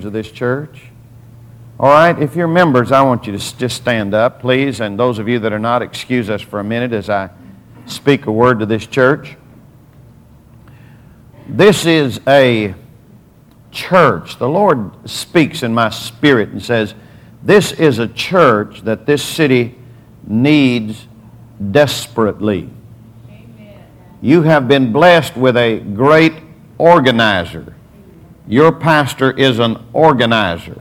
of this church. All right, if you're members, I want you to just stand up, please. And those of you that are not, excuse us for a minute as I speak a word to this church. This is a church. The Lord speaks in my spirit and says, this is a church that this city needs desperately. Amen. You have been blessed with a great organizer. Your pastor is an organizer.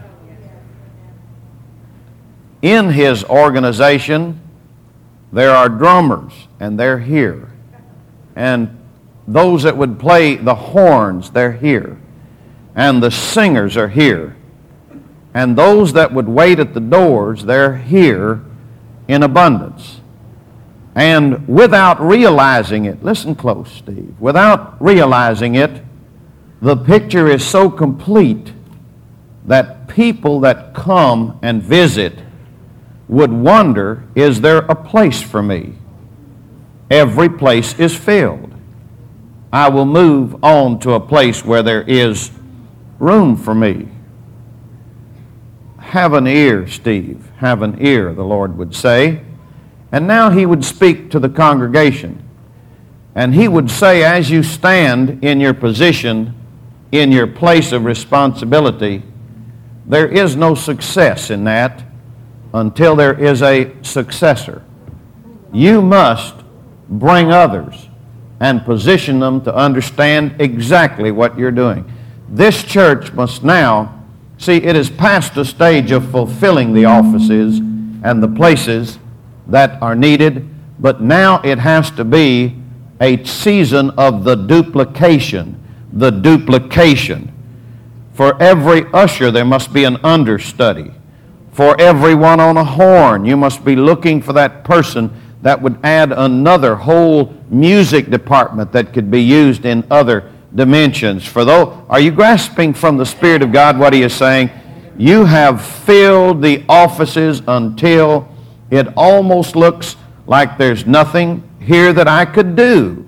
In his organization, there are drummers, and they're here. And those that would play the horns, they're here. And the singers are here. And those that would wait at the doors, they're here in abundance. And without realizing it, listen close, Steve, without realizing it, the picture is so complete that people that come and visit would wonder, is there a place for me? Every place is filled. I will move on to a place where there is room for me. Have an ear, Steve. Have an ear, the Lord would say. And now he would speak to the congregation. And he would say, as you stand in your position, in your place of responsibility, there is no success in that until there is a successor. You must bring others and position them to understand exactly what you're doing. This church must now, see, it is past the stage of fulfilling the offices and the places that are needed, but now it has to be a season of the duplication. The duplication. For every usher, there must be an understudy. For everyone on a horn, you must be looking for that person that would add another whole music department that could be used in other dimensions. For those, are you grasping from the Spirit of God what He is saying? You have filled the offices until it almost looks like there's nothing here that I could do.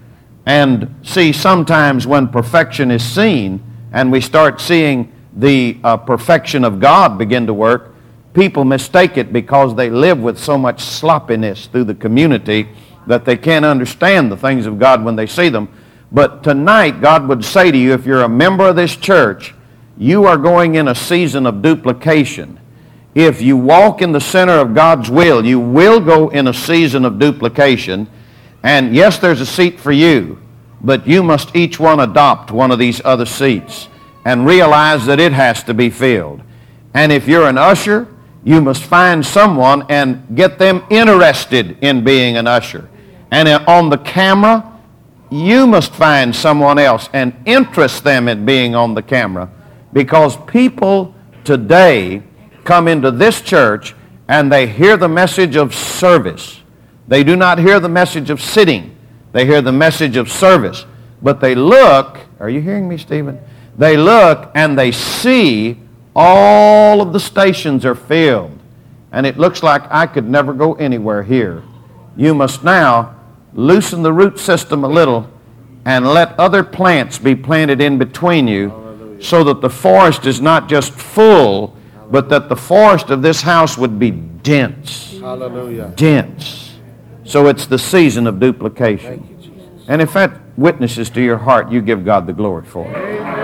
And see, sometimes when perfection is seen and we start seeing the perfection of God begin to work, people mistake it because they live with so much sloppiness through the community that they can't understand the things of God when they see them. But tonight, God would say to you, if you're a member of this church, you are going in a season of duplication. If you walk in the center of God's will, you will go in a season of duplication. And yes, there's a seat for you, but you must each one adopt one of these other seats and realize that it has to be filled. And if you're an usher, you must find someone and get them interested in being an usher. And on the camera, you must find someone else and interest them in being on the camera, because people today come into this church and they hear the message of service. They do not hear the message of sitting. They hear the message of service. But they look, are you hearing me, Stephen? They look and they see all of the stations are filled. And it looks like I could never go anywhere here. You must now loosen the root system a little and let other plants be planted in between you. Hallelujah. So that the forest is not just full, but that the forest of this house would be dense. Hallelujah. Dense. So it's the season of duplication. Thank you, Jesus. And if that witnesses to your heart, you give God the glory for it. Amen.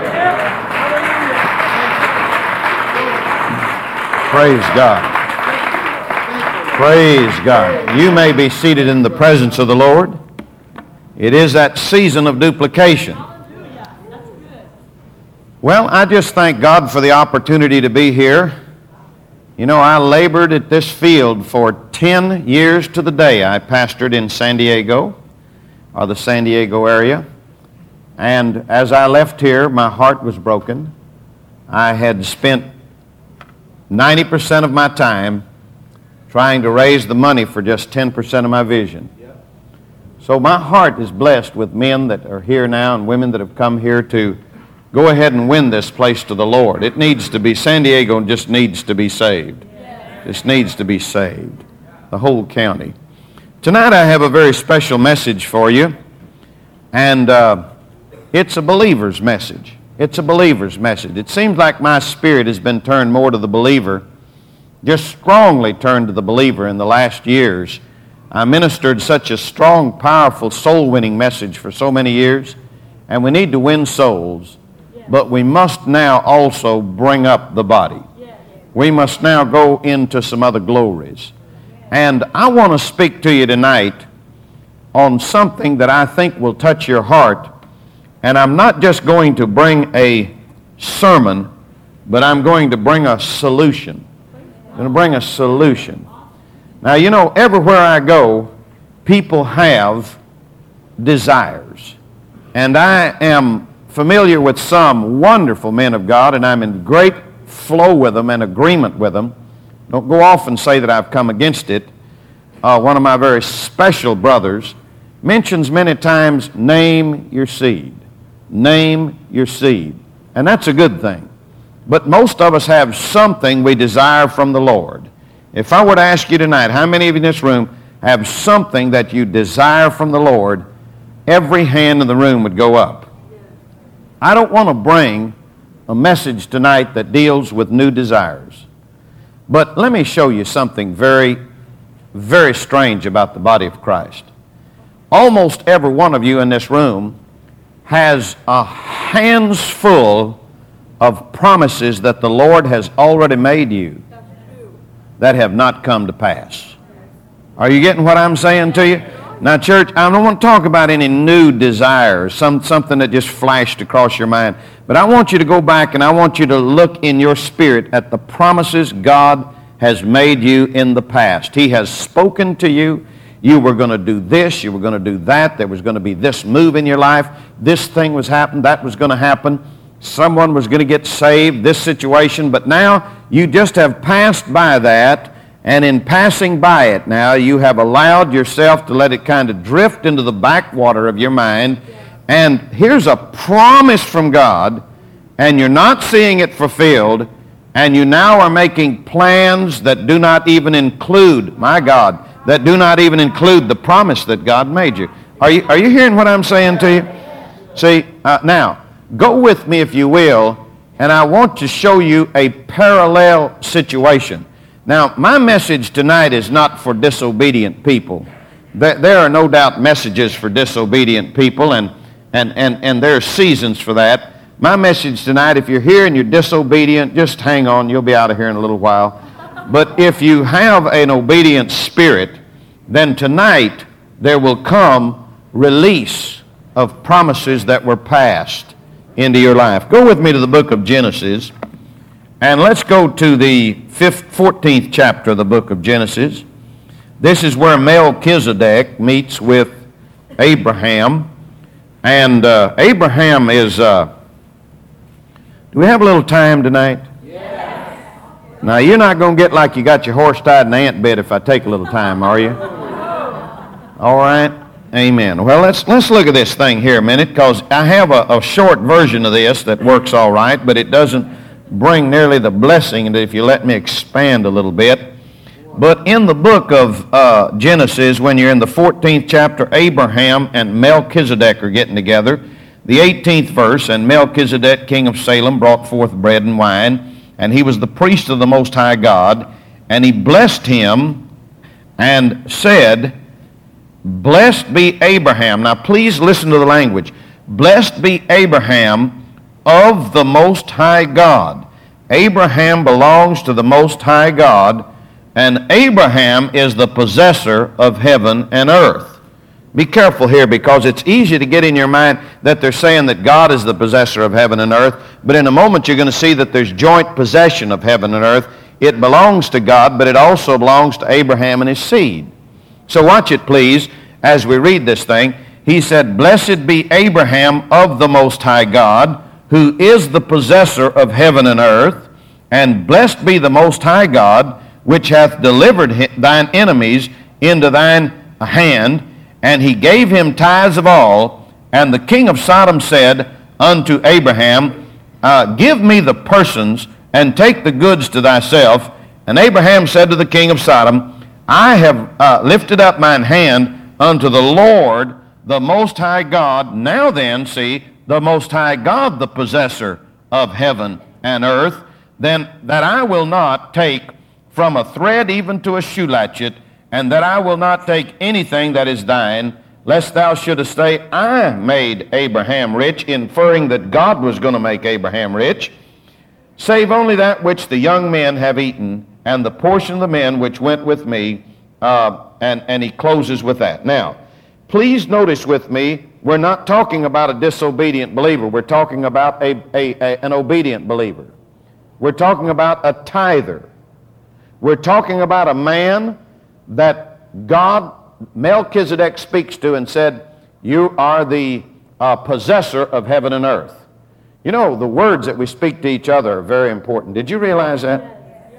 Praise God. Praise God. You may be seated in the presence of the Lord. It is that season of duplication. Well, I just thank God for the opportunity to be here. You know, I labored at this field for 10 years to the day. I pastored in San Diego, or the San Diego area. And as I left here, my heart was broken. I had spent 90% of my time trying to raise the money for just 10% of my vision. So my heart is blessed with men that are here now and women that have come here to go ahead and win this place to the Lord. It needs to be, San Diego just needs to be saved. This needs to be saved. The whole county. Tonight I have a very special message for you. And it's a believer's message. It's a believer's message. It seems like my spirit has been turned more to the believer, just strongly turned to the believer in the last years. I ministered such a strong, powerful, soul-winning message for so many years, and we need to win souls, but we must now also bring up the body. We must now go into some other glories. And I want to speak to you tonight on something that I think will touch your heart. And I'm not just going to bring a sermon, but I'm going to bring a solution. I'm going to bring a solution. Now, you know, everywhere I go, people have desires. And I am familiar with some wonderful men of God, and I'm in great flow with them and agreement with them. Don't go off and say that I've come against it. One of my very special brothers mentions many times, name your seed. Name your seed. And that's a good thing. But most of us have something we desire from the Lord. If I were to ask you tonight, how many of you in this room have something that you desire from the Lord, every hand in the room would go up. I don't want to bring a message tonight that deals with new desires. But let me show you something very, very strange about the body of Christ. Almost every one of you in this room has a hands full of promises that the Lord has already made you that have not come to pass. Are you getting what I'm saying to you? Now, church, I don't want to talk about any new desires, something that just flashed across your mind. But I want you to go back and I want you to look in your spirit at the promises God has made you in the past. He has spoken to you. You were going to do this, you were going to do that, there was going to be this move in your life, this thing was happening, that was going to happen, someone was going to get saved, this situation, but now you just have passed by that, and in passing by it now, you have allowed yourself to let it kind of drift into the backwater of your mind, and here's a promise from God, and you're not seeing it fulfilled, and you now are making plans that do not even include, my God, that do not even include the promise that God made you. Are you hearing what I'm saying to you? See, now, go with me if you will, and I want to show you a parallel situation. Now, my message tonight is not for disobedient people. There are no doubt messages for disobedient people, and there are seasons for that. My message tonight, if you're here and you're disobedient, just hang on. You'll be out of here in a little while. But if you have an obedient spirit, then tonight there will come release of promises that were passed into your life. Go with me to the book of Genesis, and let's go to the 14th chapter of the book of Genesis. This is where Melchizedek meets with Abraham, and Abraham is... do we have a little time tonight? Now, you're not going to get like you got your horse tied in the ant bed if I take a little time, are you? All right? Amen. Well, let's look at this thing here a minute, because I have a short version of this that works all right, but it doesn't bring nearly the blessing if you let me expand a little bit. But in the book of Genesis, when you're in the 14th chapter, Abraham and Melchizedek are getting together. The 18th verse, and Melchizedek, king of Salem, brought forth bread and wine, and he was the priest of the Most High God, and he blessed him and said, blessed be Abraham. Now please listen to the language. Blessed be Abraham of the Most High God. Abraham belongs to the Most High God, and Abraham is the possessor of heaven and earth. Be careful here, because it's easy to get in your mind that they're saying that God is the possessor of heaven and earth, but in a moment you're going to see that there's joint possession of heaven and earth. It belongs to God, but it also belongs to Abraham and his seed. So watch it, please, as we read this thing. He said, blessed be Abraham of the Most High God, who is the possessor of heaven and earth, and blessed be the Most High God, which hath delivered thine enemies into thine hand, and he gave him tithes of all. And the king of Sodom said unto Abraham, give me the persons, and take the goods to thyself. And Abraham said to the king of Sodom, I have lifted up mine hand unto the Lord, the Most High God. Now then, see, the Most High God the possessor of heaven and earth, then that I will not take from a thread even to a shoe latchet, and that I will not take anything that is thine, lest thou shouldest say, I made Abraham rich, inferring that God was going to make Abraham rich, save only that which the young men have eaten, and the portion of the men which went with me, and he closes with that. Now, please notice with me, we're not talking about a disobedient believer. We're talking about an obedient believer. We're talking about a tither. We're talking about a man that God, Melchizedek, speaks to and said, you are the possessor of heaven and earth. You know, the words that we speak to each other are very important. Did you realize that?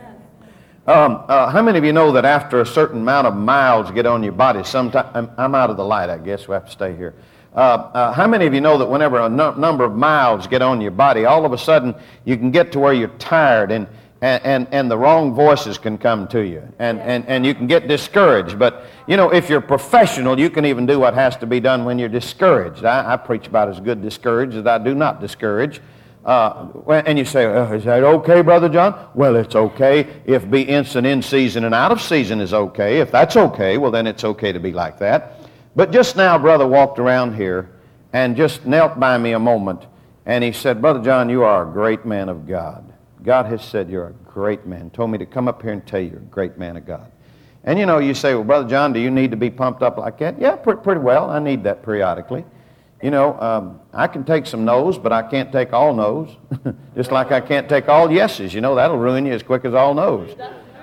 How many of you know that after a certain amount of miles get on your body, sometime, I'm out of the light, I guess, we have to stay here. How many of you know that whenever a number of miles get on your body, all of a sudden you can get to where you're tired and the wrong voices can come to you and you can get discouraged. But, you know, if you're professional, you can even do what has to be done when you're discouraged. I preach about as good discouraged as I do not discourage. And you say, is that okay, Brother John? Well, it's okay if be instant in season and out of season is okay. If that's okay, well, then it's okay to be like that. But just now, Brother walked around here and just knelt by me a moment, and he said, Brother John, you are a great man of God. God has said you're a great man. Told me to come up here and tell you you're a great man of God. And you know, you say, well, Brother John, do you need to be pumped up like that? Yeah, pretty well. I need that periodically. You know, I can take some no's, but I can't take all no's. Just like I can't take all yeses. You know, that'll ruin you as quick as all no's.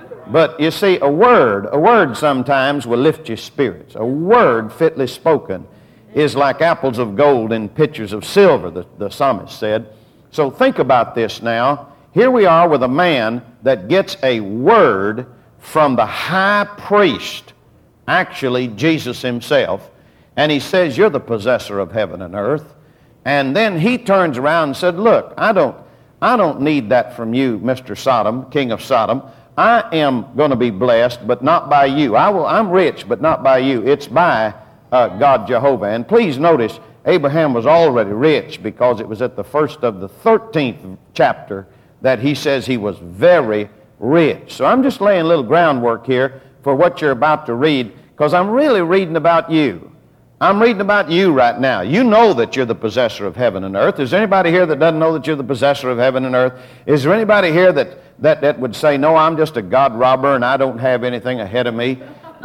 But you see, a word sometimes will lift your spirits. A word fitly spoken is like apples of gold in pitchers of silver, the psalmist said. So think about this now. Here we are with a man that gets a word from the high priest, actually Jesus himself, and he says, you're the possessor of heaven and earth. And then he turns around and said, look, I don't need that from you, Mr. Sodom, king of Sodom. I am going to be blessed, but not by you. I'm rich, but not by you. It's by God Jehovah. And please notice, Abraham was already rich because it was at the first of the 13th chapter that he says he was very rich. So I'm just laying a little groundwork here for what you're about to read, because I'm really reading about you. I'm reading about you right now. You know that you're the possessor of heaven and earth. Is there anybody here that doesn't know that you're the possessor of heaven and earth? Is there anybody here that would say, no, I'm just a God robber and I don't have anything ahead of me?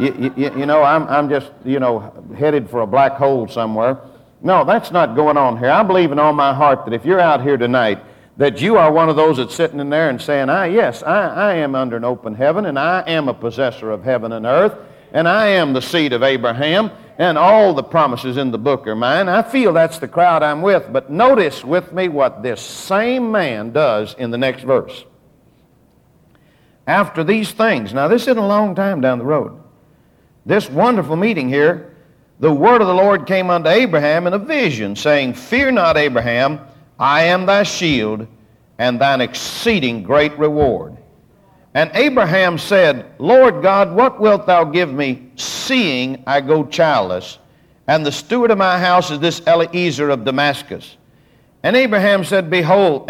You know, I'm just, you know, headed for a black hole somewhere. No, that's not going on here. I believe in all my heart that if you're out here tonight, that you are one of those that's sitting in there and saying, yes, I am under an open heaven, and I am a possessor of heaven and earth, and I am the seed of Abraham, and all the promises in the book are mine. I feel that's the crowd I'm with. But notice with me what this same man does in the next verse. After these things, now this isn't a long time down the road, this wonderful meeting here, the word of the Lord came unto Abraham in a vision, saying, fear not, Abraham, I am thy shield and thine exceeding great reward. And Abraham said, Lord God, what wilt thou give me, seeing I go childless? And the steward of my house is this Eliezer of Damascus. And Abraham said, behold,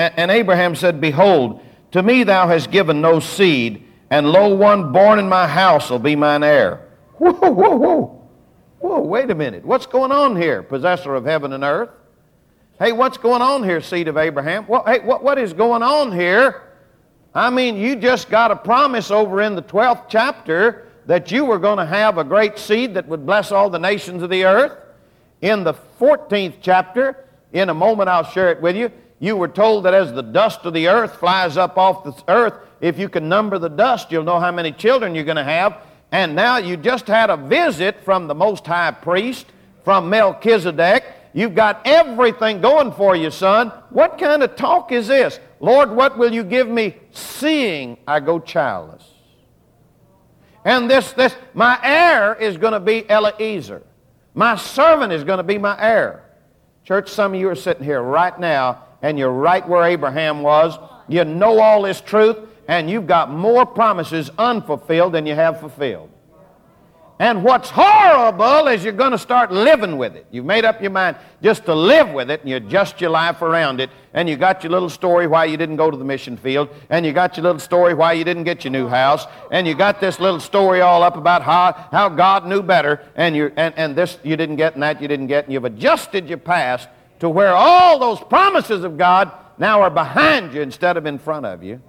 to me thou hast given no seed, and lo, one born in my house will be mine heir. Whoa, wait a minute. What's going on here, possessor of heaven and earth? Hey, what's going on here, seed of Abraham? What is going on here? I mean, you just got a promise over in the 12th chapter that you were going to have a great seed that would bless all the nations of the earth. In the 14th chapter, in a moment I'll share it with you, you were told that as the dust of the earth flies up off the earth, if you can number the dust, you'll know how many children you're going to have. And now you just had a visit from the Most High Priest, from Melchizedek. You've got everything going for you, son. What kind of talk is this? Lord, what will you give me, seeing I go childless? And my heir is going to be Eliezer. My servant is going to be my heir. Church, some of you are sitting here right now, and you're right where Abraham was. You know all this truth, and you've got more promises unfulfilled than you have fulfilled. And what's horrible is you're going to start living with it. You've made up your mind just to live with it, and you adjust your life around it, and you got your little story why you didn't go to the mission field, and you got your little story why you didn't get your new house, and you got this little story all up about how God knew better, and this you didn't get, and that you didn't get, and you've adjusted your past to where all those promises of God now are behind you instead of in front of you.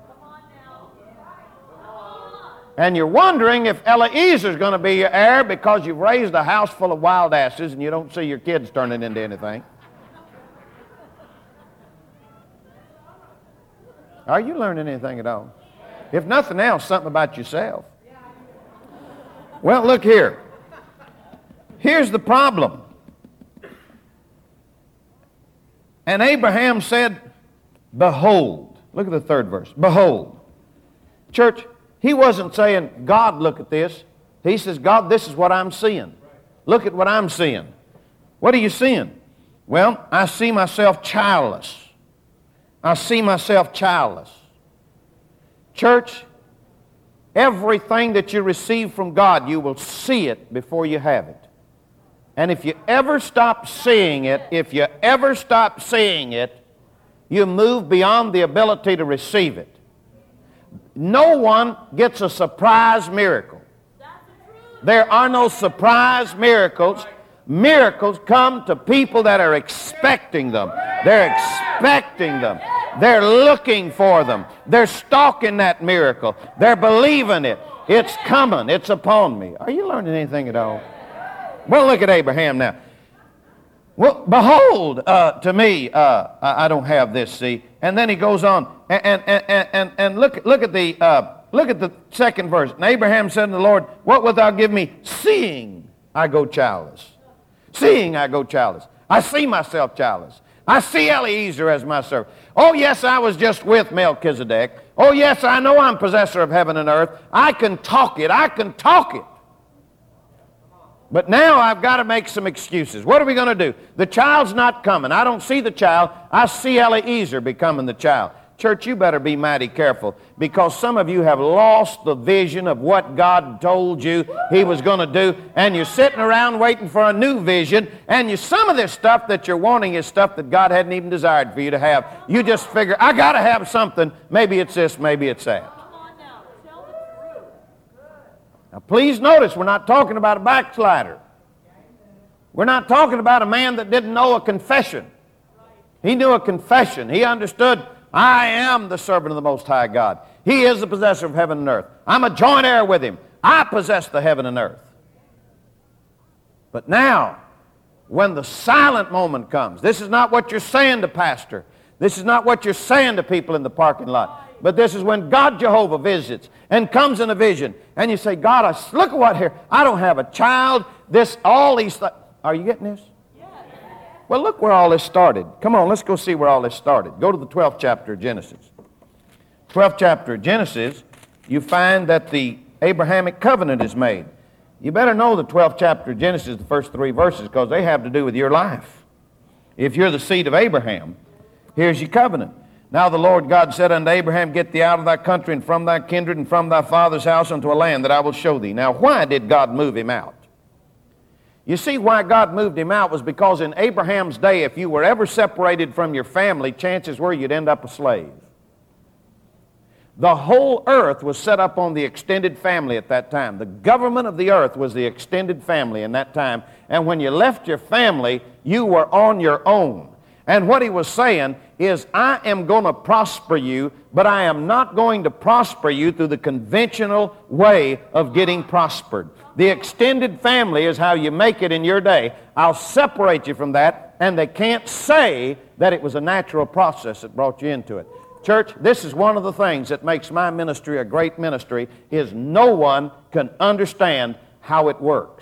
And you're wondering if Eliezer's going to be your heir because you've raised a house full of wild asses and you don't see your kids turning into anything. Are you learning anything at all? If nothing else, something about yourself. Well, look here. Here's the problem. And Abraham said, behold. Look at the third verse. Behold. Church, he wasn't saying, God, look at this. He says, God, this is what I'm seeing. Look at what I'm seeing. What are you seeing? Well, I see myself childless. I see myself childless. Church, everything that you receive from God, you will see it before you have it. And if you ever stop seeing it, you move beyond the ability to receive it. No one gets a surprise miracle. There are no surprise miracles. Miracles come to people that are expecting them. They're expecting them. They're looking for them. They're stalking that miracle. They're believing it. It's coming. It's upon me. Are you learning anything at all? Well, look at Abraham now. Well, behold, to me, I don't have this, see. And then he goes on, and look at the second verse. And Abraham said to the Lord, what wilt thou give me, seeing I go childless? Seeing I go childless. I see myself childless. I see Eliezer as my servant. Oh, yes, I was just with Melchizedek. Oh, yes, I know I'm possessor of heaven and earth. I can talk it. I can talk it. But now I've got to make some excuses. What are we going to do? The child's not coming. I don't see the child. I see Eliezer becoming the child. Church, you better be mighty careful, because some of you have lost the vision of what God told you He was going to do, and you're sitting around waiting for a new vision, and some of this stuff that you're wanting is stuff that God hadn't even desired for you to have. You just figure, I got to have something. Maybe it's this, maybe it's that. Now, please notice, we're not talking about a backslider. We're not talking about a man that didn't know a confession. He knew a confession. He understood, I am the servant of the Most High God. He is the possessor of heaven and earth. I'm a joint heir with Him. I possess the heaven and earth. But now, when the silent moment comes, this is not what you're saying to pastor. This is not what you're saying to people in the parking lot. But this is when God Jehovah visits and comes in a vision. And you say, God, look at what here. I don't have a child. All these things. Are you getting this? Yes. Well, look where all this started. Come on, let's go see where all this started. Go to the 12th chapter of Genesis. 12th chapter of Genesis, you find that the Abrahamic covenant is made. You better know the 12th chapter of Genesis, the first 3 verses, because they have to do with your life. If you're the seed of Abraham, here's your covenant. Now the Lord God said unto Abraham, get thee out of thy country and from thy kindred and from thy father's house unto a land that I will show thee. Now why did God move him out? You see, why God moved him out was because in Abraham's day, if you were ever separated from your family, chances were you'd end up a slave. The whole earth was set up on the extended family at that time. The government of the earth was the extended family in that time. And when you left your family, you were on your own. And what he was saying is, I am going to prosper you, but I am not going to prosper you through the conventional way of getting prospered. The extended family is how you make it in your day. I'll separate you from that, and they can't say that it was a natural process that brought you into it. Church, this is one of the things that makes my ministry a great ministry, is no one can understand how it works.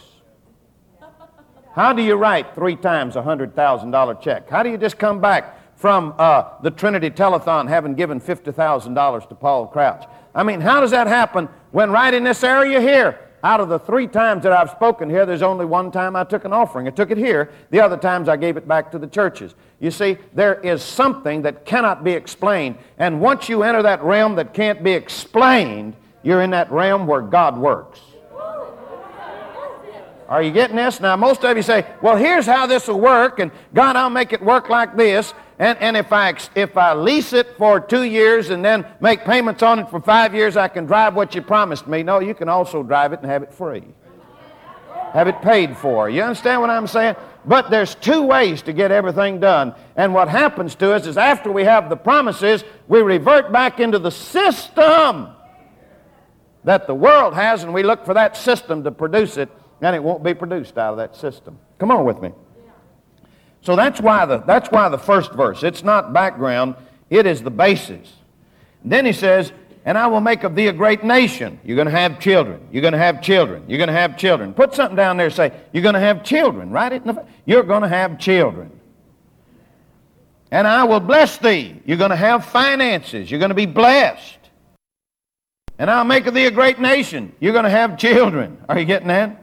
How do you write 3 times a $100,000 check? How do you just come back from the Trinity Telethon having given $50,000 to Paul Crouch? I mean, how does that happen when right in this area here, out of the 3 times that I've spoken here, there's only 1 time I took an offering. I took it here. The other times I gave it back to the churches. You see, there is something that cannot be explained. And once you enter that realm that can't be explained, you're in that realm where God works. Are you getting this? Now, most of you say, well, here's how this will work, and God, I'll make it work like this, and if I lease it for 2 years and then make payments on it for 5 years, I can drive what you promised me. No, you can also drive it and have it free. Have it paid for. You understand what I'm saying? But there's 2 ways to get everything done. And what happens to us is after we have the promises, we revert back into the system that the world has, and we look for that system to produce it, and it won't be produced out of that system. Come on with me. So that's why the first verse, it's not background, it is the basis. Then he says, and I will make of thee a great nation. You're going to have children. You're going to have children. You're going to have children. Put something down there and say, you're going to have children. Write it in the, you're going to have children. And I will bless thee. You're going to have finances. You're going to be blessed. And I'll make of thee a great nation. You're going to have children. Are you getting that?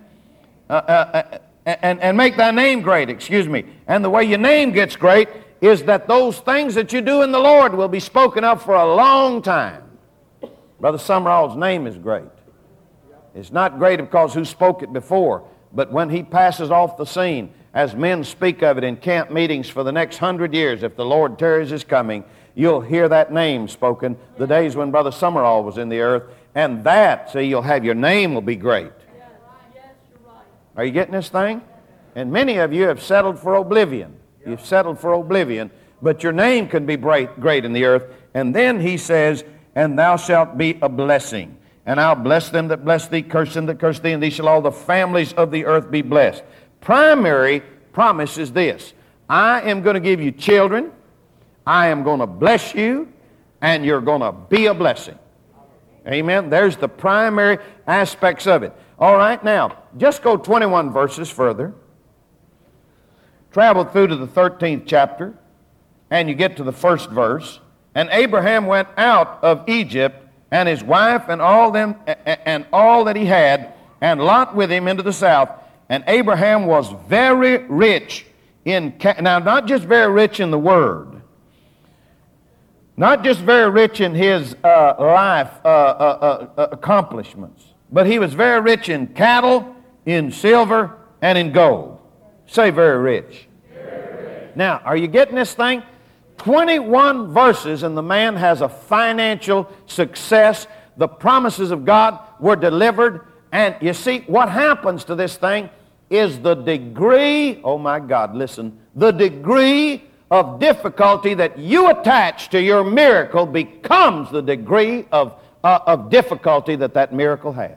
And make thy name great, And the way your name gets great is that those things that you do in the Lord will be spoken of for a long time. Brother Summerall's name is great. It's not great because who spoke it before, but when he passes off the scene, as men speak of it in camp meetings for the next 100 years, if the Lord tarries his coming, you'll hear that name spoken the days when Brother Summerall was in the earth, and that, see, you'll have your name will be great. Are you getting this thing? And many of you have settled for oblivion. You've settled for oblivion, but your name can be great in the earth. And then he says, and thou shalt be a blessing. And I'll bless them that bless thee, curse them that curse thee, and thee shall all the families of the earth be blessed. Primary promise is this. I am going to give you children. I am going to bless you, and you're going to be a blessing. Amen. There's the primary aspects of it. All right, now, just go 21 verses further. Travel through to the 13th chapter, and you get to the first verse. And Abraham went out of Egypt, and his wife, and all that he had, and Lot with him into the south. And Abraham was very rich now, not just very rich in the word, not just very rich in his life accomplishments, but he was very rich in cattle, in silver, and in gold. Say very rich. Very rich. Now, are you getting this thing? 21 verses, and the man has a financial success. The promises of God were delivered. And you see, what happens to this thing is the degree, oh my God, listen, the degree of difficulty that you attach to your miracle becomes the degree of difficulty that miracle has.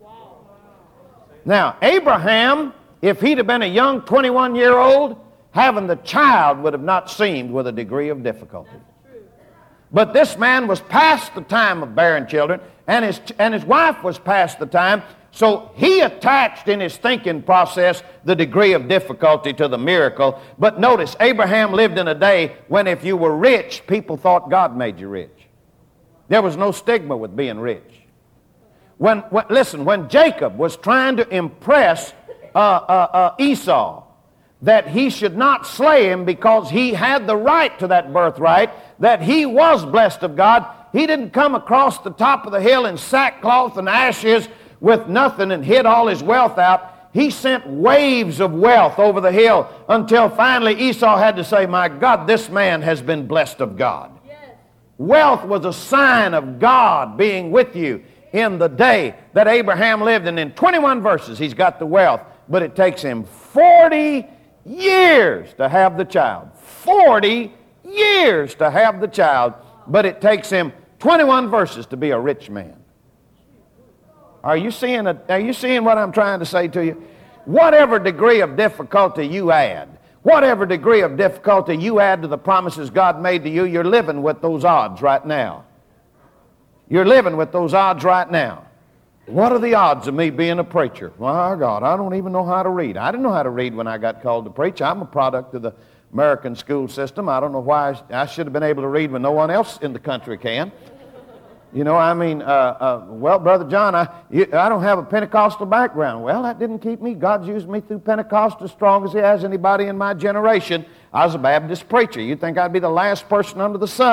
Now, Abraham, if he'd have been a young 21-year-old, having the child would have not seemed with a degree of difficulty. But this man was past the time of bearing children, and his wife was past the time, so he attached in his thinking process the degree of difficulty to the miracle. But notice, Abraham lived in a day when if you were rich, people thought God made you rich. There was no stigma with being rich. Listen, when Jacob was trying to impress Esau, that he should not slay him because he had the right to that birthright, that he was blessed of God, he didn't come across the top of the hill in sackcloth and ashes with nothing and hid all his wealth out. He sent waves of wealth over the hill until finally Esau had to say, my God, this man has been blessed of God. Yes. Wealth was a sign of God being with you in the day that Abraham lived. And in 21 verses, he's got the wealth, but it takes him 40 years to have the child. 40 years to have the child, but it takes him 21 verses to be a rich man. Are you seeing what I'm trying to say to you? Whatever degree of difficulty you add, whatever degree of difficulty you add to the promises God made to you, you're living with those odds right now. You're living with those odds right now. What are the odds of me being a preacher? My God, I don't even know how to read. I didn't know how to read when I got called to preach. I'm a product of the American school system. I don't know why I should have been able to read when no one else in the country can. You know, I mean, well, Brother John, I don't have a Pentecostal background. Well, that didn't keep me. God's used me through Pentecost as strong as he has anybody in my generation. I was a Baptist preacher. You'd think I'd be the last person under the sun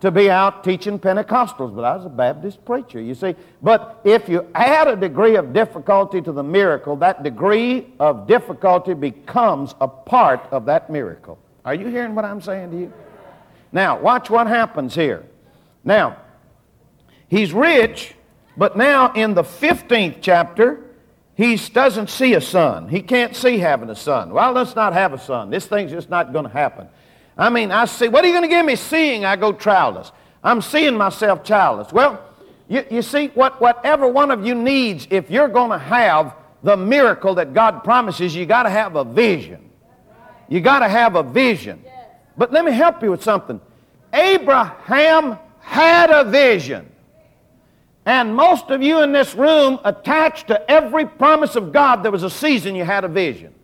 to be out teaching Pentecostals, but I was a Baptist preacher, you see. But if you add a degree of difficulty to the miracle, that degree of difficulty becomes a part of that miracle. Are you hearing what I'm saying to you? Now, watch what happens here. Now, he's rich, but now in the 15th chapter, he doesn't see a son. He can't see having a son. Well, let's not have a son. This thing's just not going to happen. I mean, I see, what are you going to give me? Seeing I go childless. I'm seeing myself childless. Well, you see, whatever one of you needs, if you're going to have the miracle that God promises, you got to have a vision. You got to have a vision. But let me help you with something. Abraham had a vision. And most of you in this room, attached to every promise of God, there was a season you had a vision.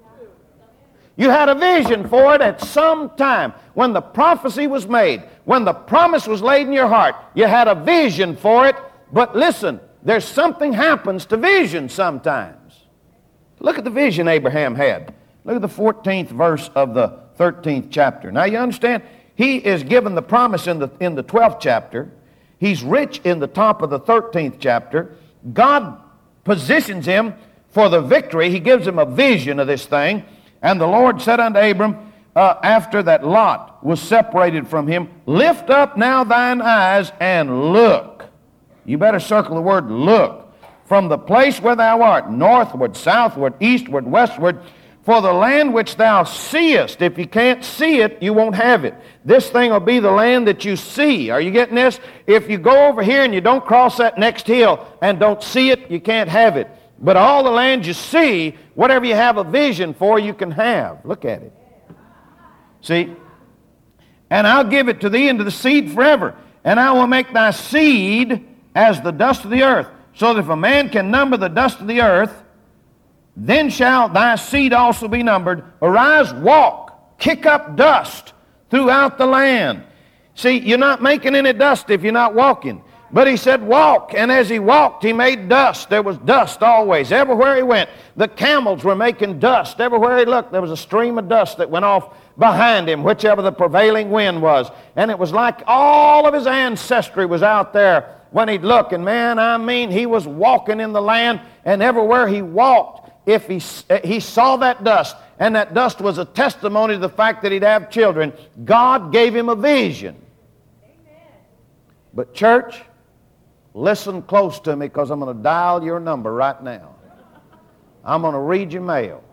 You had a vision for it at some time. When the prophecy was made, when the promise was laid in your heart, you had a vision for it. But listen, there's something happens to vision sometimes. Look at the vision Abraham had. Look at the 14th verse of the 13th chapter. Now you understand, he is given the promise in the 12th chapter. He's rich in the top of the 13th chapter. God positions him for the victory. He gives him a vision of this thing. And the Lord said unto Abram, after that Lot was separated from him, lift up now thine eyes and look. You better circle the word look. From the place where thou art, northward, southward, eastward, westward, for the land which thou seest. If you can't see it, you won't have it. This thing will be the land that you see. Are you getting this? If you go over here and you don't cross that next hill and don't see it, you can't have it. But all the land you see, whatever you have a vision for, you can have. Look at it. See? And I'll give it to thee and to the seed forever. And I will make thy seed as the dust of the earth. So that if a man can number the dust of the earth, then shall thy seed also be numbered. Arise, walk, kick up dust throughout the land. See, you're not making any dust if you're not walking. But he said, walk. And as he walked, he made dust. There was dust always. Everywhere he went, the camels were making dust. Everywhere he looked, there was a stream of dust that went off behind him, whichever the prevailing wind was. And it was like all of his ancestry was out there when he'd look. And man, I mean, he was walking in the land, and everywhere he walked, if he saw that dust, and that dust was a testimony to the fact that he'd have children, God gave him a vision. Amen. But church, listen close to me, because I'm going to dial your number right now. I'm going to read your mail.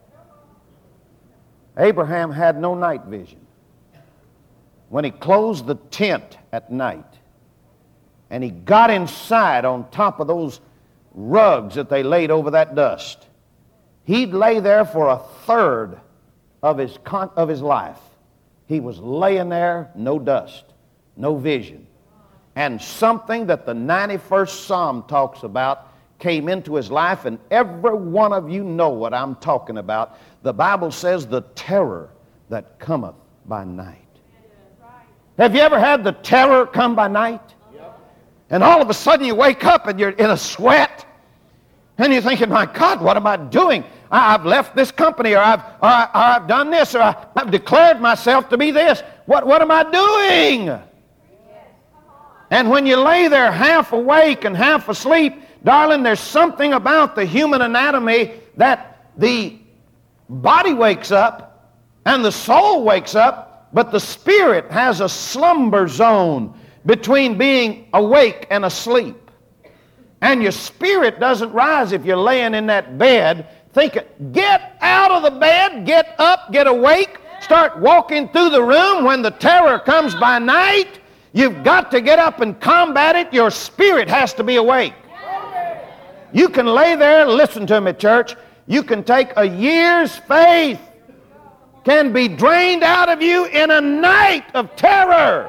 Abraham had no night vision. When he closed the tent at night, and he got inside on top of those rugs that they laid over that dust, he'd lay there for a third of his life. He was laying there, no dust, no vision. And something that the 91st Psalm talks about came into his life, and every one of you know what I'm talking about. The Bible says the terror that cometh by night. Have you ever had the terror come by night? Yep. And all of a sudden you wake up and you're in a sweat, and you're thinking, my God, what am I doing? I've left this company, or I've done this, or I've declared myself to be this. What am I doing? And when you lay there half awake and half asleep, darling, there's something about the human anatomy that the body wakes up and the soul wakes up, but the spirit has a slumber zone between being awake and asleep. And your spirit doesn't rise if you're laying in that bed thinking, get out of the bed, get up, get awake, start walking through the room when the terror comes by night. You've got to get up and combat it. Your spirit has to be awake. You can lay there, listen to me, church. You can take a year's faith, can be drained out of you in a night of terror.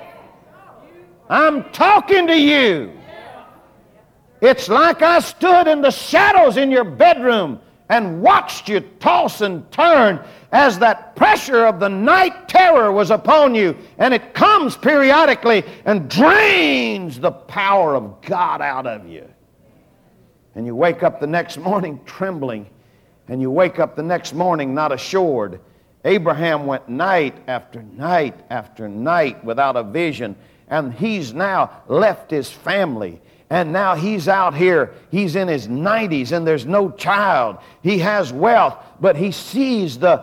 I'm talking to you. It's like I stood in the shadows in your bedroom and watched you toss and turn as that pressure of the night terror was upon you, and it comes periodically and drains the power of God out of you. And you wake up the next morning trembling, and you wake up the next morning not assured, Abraham went night after night after night without a vision, and he's now left his family. And now he's out here, he's in his 90s, and there's no child. He has wealth, but he sees the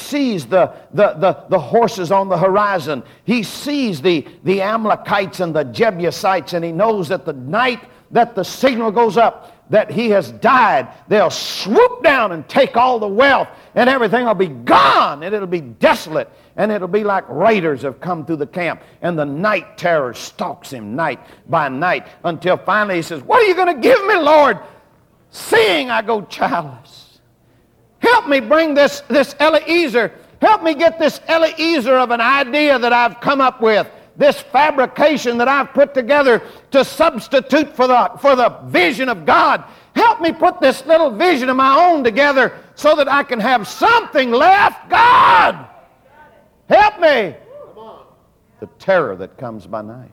horses on the horizon. He sees the Amalekites and the Jebusites, and he knows that the night that the signal goes up that he has died, they'll swoop down and take all the wealth, and everything will be gone, and it'll be desolate, and it'll be like raiders have come through the camp, and the night terror stalks him night by night until finally he says, "What are you going to give me, Lord, seeing I go childless? Help me bring this Eliezer. Help me get this Eliezer of an idea that I've come up with, this fabrication that I've put together to substitute for the vision of God. Help me put this little vision of my own together so that I can have something left. God, help me." The terror that comes by night.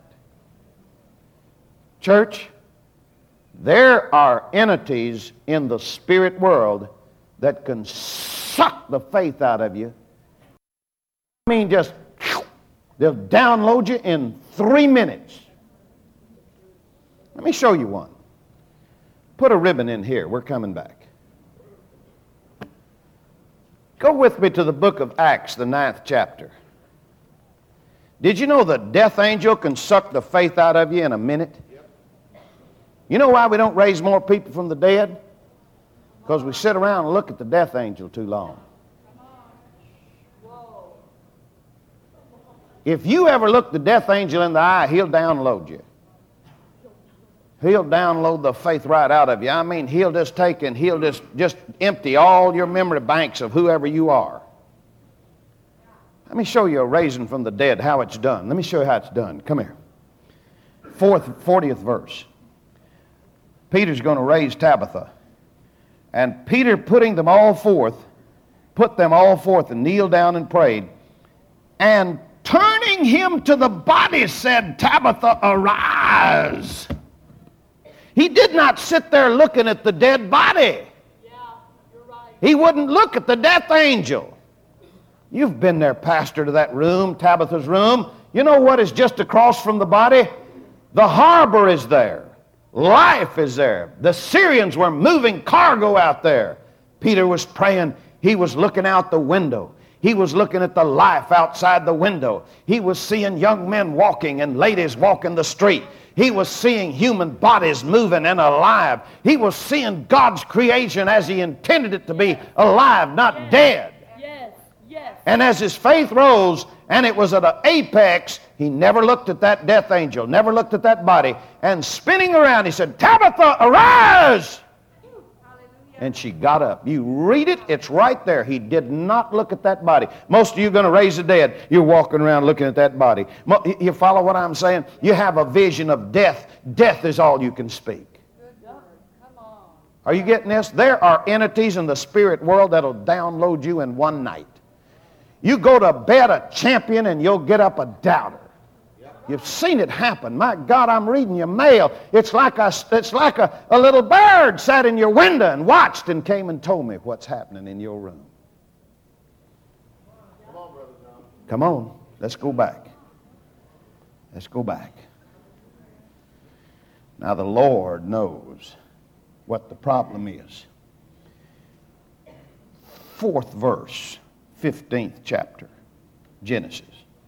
Church, there are entities in the spirit world that can suck the faith out of you. I mean, just they'll download you in 3 minutes. Let me show you one. Put a ribbon in here. We're coming back. Go with me to the book of Acts, the 9th chapter. Did you know the death angel can suck the faith out of you in a minute? You know why we don't raise more people from the dead? Because we sit around and look at the death angel too long. If you ever look the death angel in the eye, he'll download you. He'll download the faith right out of you. I mean, he'll just take and he'll just empty all your memory banks of whoever you are. Let me show you a raising from the dead, how it's done. Let me show you how it's done. Come here. 40th verse. Peter's going to raise Tabitha. And Peter put them all forth and kneeled down and prayed. And turning him to the body, said, "Tabitha, arise." He did not sit there looking at the dead body. Yeah, you're right. He wouldn't look at the death angel. You've been there, pastor, to that room, Tabitha's room. You know what is just across from the body? The harbor is there. Life is there. The Syrians were moving cargo out there. Peter was praying. He was looking out the window. He was looking at the life outside the window. He was seeing young men walking and ladies walking the street. He was seeing human bodies moving and alive. He was seeing God's creation as he intended it to be, alive, not dead. Yes, yes. And as his faith rose, and it was at an apex, he never looked at that death angel, never looked at that body. And spinning around, he said, "Tabitha, arise!" And she got up. You read it, it's right there. He did not look at that body. Most of you are going to raise the dead. You're walking around looking at that body. You follow what I'm saying? You have a vision of death. Death is all you can speak. Are you getting this? There are entities in the spirit world that'll download you in one night. You go to bed a champion and you'll get up a doubter. You've seen it happen. My God, I'm reading your mail. It's like a little bird sat in your window and watched and came and told me what's happening in your room. Come on, Brother John. Come on. Let's go back. Let's go back. Now the Lord knows what the problem is. 4th verse, 15th chapter, Genesis.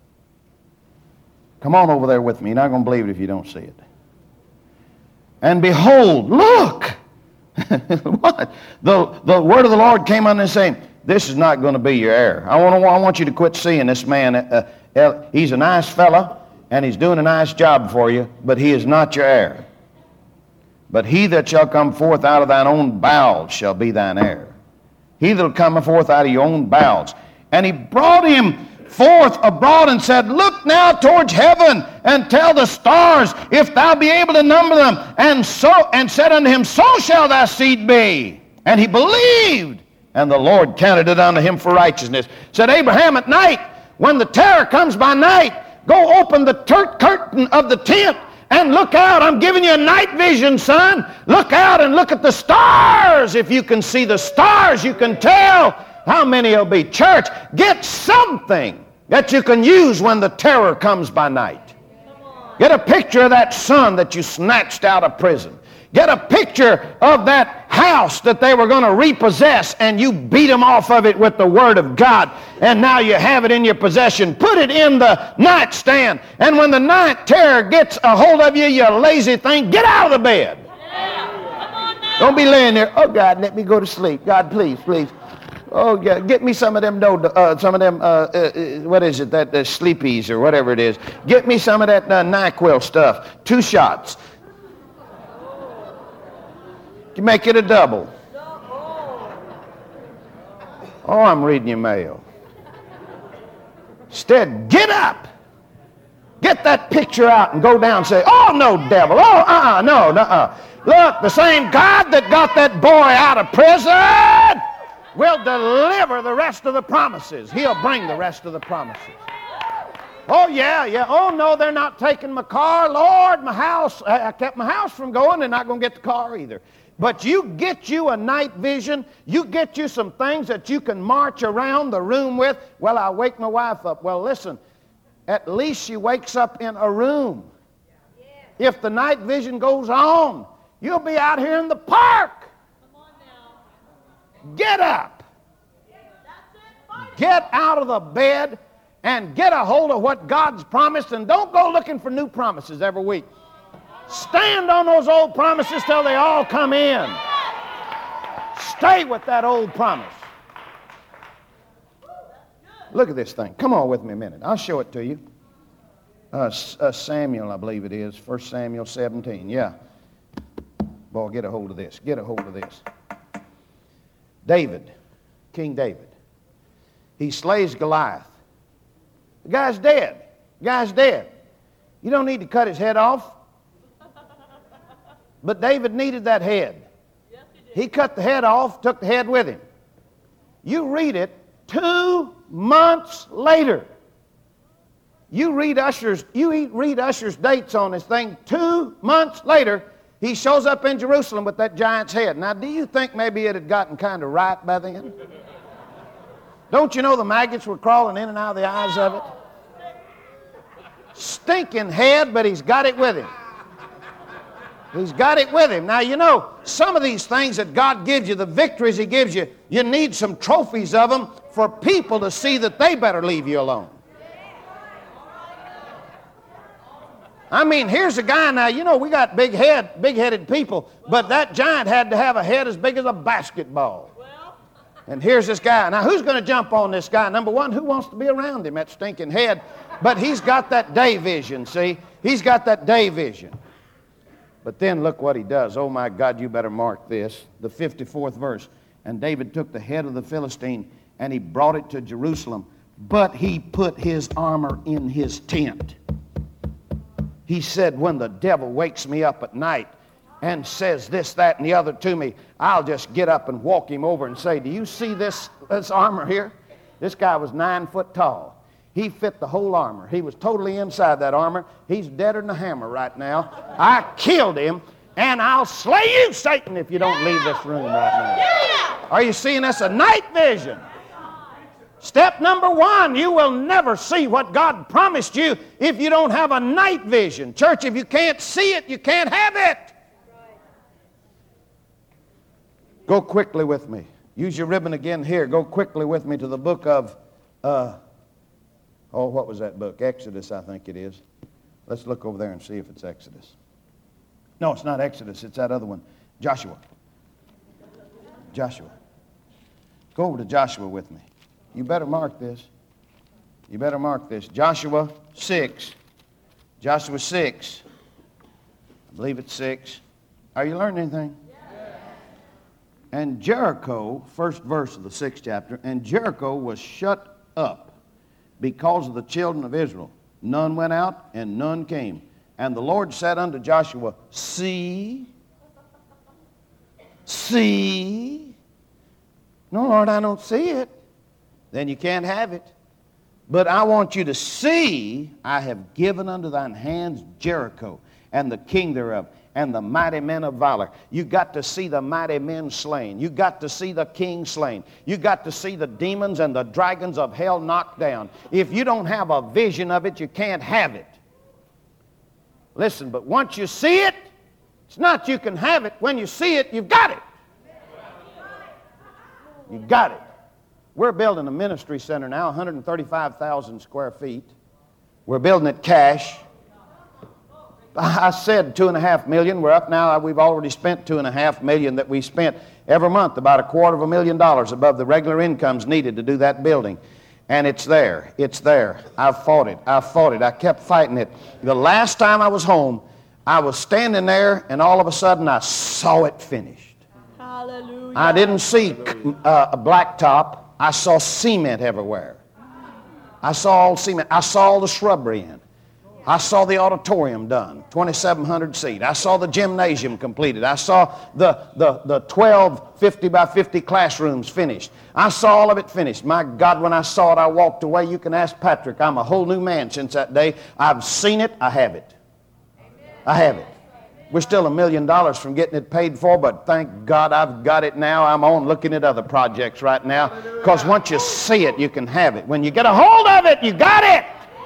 Come on over there with me. You're not going to believe it if you don't see it. And behold, look! What? The word of the Lord came on and saying, "This is not going to be your heir." I want you to quit seeing this man. He's a nice fella, and he's doing a nice job for you, but he is not your heir. But he that shall come forth out of thine own bowels shall be thine heir. He that will come forth out of your own bowels. And he brought him forth abroad and said, "Look now towards heaven and tell the stars if thou be able to number them." And said unto him, "So shall thy seed be." And he believed, and the Lord counted it unto him for righteousness. Said Abraham, at night, when the terror comes by night, go open the curtain of the tent and look out. I'm giving you a night vision, son. Look out and look at the stars. If you can see the stars, you can tell How many will be? Church, get something that you can use when the terror comes by night. Get a picture of that son that you snatched out of prison. Get a picture of that house that they were going to repossess and you beat them off of it with the Word of God, and now you have it in your possession. Put it in the nightstand, and when the night terror gets a hold of you, you lazy thing, get out of the bed. Don't be laying there, oh God, let me go to sleep. God, please, please. Oh, yeah, get me some of them, what is it, that Sleepies or whatever it is. Get me some of that NyQuil stuff. 2 shots. You make it a double. Oh, I'm reading your mail. Instead, get up. Get that picture out and go down and say, oh, no, devil. Oh, no. Look, the same God that got that boy out of prison will deliver the rest of the promises. He'll bring the rest of the promises. Oh, yeah. Oh, no, they're not taking my car. Lord, my house. I kept my house from going. They're not going to get the car either. But you get you a night vision. You get you some things that you can march around the room with. Well, I wake my wife up. Well, listen, at least she wakes up in a room. If the night vision goes on, you'll be out here in the park. Get up. Get out of the bed and get a hold of what God's promised, and don't go looking for new promises every week. Stand on those old promises till they all come in. Stay with that old promise. Look at this thing. Come on with me a minute. I'll show it to you. Samuel, I believe it is. 1 Samuel 17. Yeah. Boy, get a hold of this. Get a hold of this. David, King David. He slays Goliath. The guy's dead. The guy's dead. You don't need to cut his head off. But David needed that head. Yes, he cut the head off, took the head with him. You read it 2 months later. You read Usher's dates on this thing. 2 months later, he shows up in Jerusalem with that giant's head. Now, do you think maybe it had gotten kind of right by then? Don't you know the maggots were crawling in and out of the eyes of it? Stinking head, but he's got it with him. He's got it with him. Now, you know, some of these things that God gives you, the victories he gives you, you need some trophies of them for people to see that they better leave you alone. I mean, here's a guy now, you know, we got big-headed people, but that giant had to have a head as big as a basketball. And here's this guy. Now, who's going to jump on this guy? Number one, who wants to be around him, that stinking head? But he's got that day vision, see? He's got that day vision. But then look what he does. Oh, my God, you better mark this. The 54th verse. And David took the head of the Philistine, and he brought it to Jerusalem. But he put his armor in his tent. He said, when the devil wakes me up at night and says this, that, and the other to me, I'll just get up and walk him over and say, do you see this armor here? This guy was 9 foot tall. He fit the whole armor. He was totally inside that armor. He's deader than a hammer right now. I killed him, and I'll slay you, Satan, if you don't leave this room right now. Are you seeing this? A night vision. Step number 1, you will never see what God promised you if you don't have a night vision. Church, if you can't see it, you can't have it. Go quickly with me. Use your ribbon again here. Go quickly with me to the book of... what was that book? Exodus, I think it is. Let's look over there and see if it's Exodus. No, it's not Exodus. It's that other one. Joshua. Joshua. Go over to Joshua with me. You better mark this. You better mark this. Joshua 6. Joshua 6. I believe it's 6. Are you learning anything? Yes. And Jericho, first verse of the 6th chapter, and Jericho was shut up because of the children of Israel. None went out and none came. And the Lord said unto Joshua, see. No, Lord, I don't see it. Then you can't have it. But I want you to see, I have given unto thine hands Jericho and the king thereof, and the mighty men of valor. You got to see the mighty men slain. You got to see the king slain. You got to see the demons and the dragons of hell knocked down. If you don't have a vision of it, you can't have it. Listen, but once you see it, it's not you can have it. When you see it, you've got it. You got it. We're building a ministry center now, 135,000 square feet. We're building it cash. I said $2.5 million. We're up now. We've already spent $2.5 million that we spent every month, about $250,000 above the regular incomes needed to do that building. And it's there. It's there. I've fought it. I kept fighting it. The last time I was home, I was standing there, and all of a sudden I saw it finished. Hallelujah. I didn't see a blacktop. I saw cement everywhere. I saw all cement. I saw all the shrubbery in. I saw the auditorium done, 2,700 seat. I saw the gymnasium completed. I saw the 12 50 by 50 classrooms finished. I saw all of it finished. My God, when I saw it, I walked away. You can ask Patrick. I'm a whole new man since that day. I've seen it. I have it. I have it. We're still $1 million from getting it paid for, but thank God I've got it now. I'm on looking at other projects right now, because once you see it, you can have it. When you get a hold of it, you got it.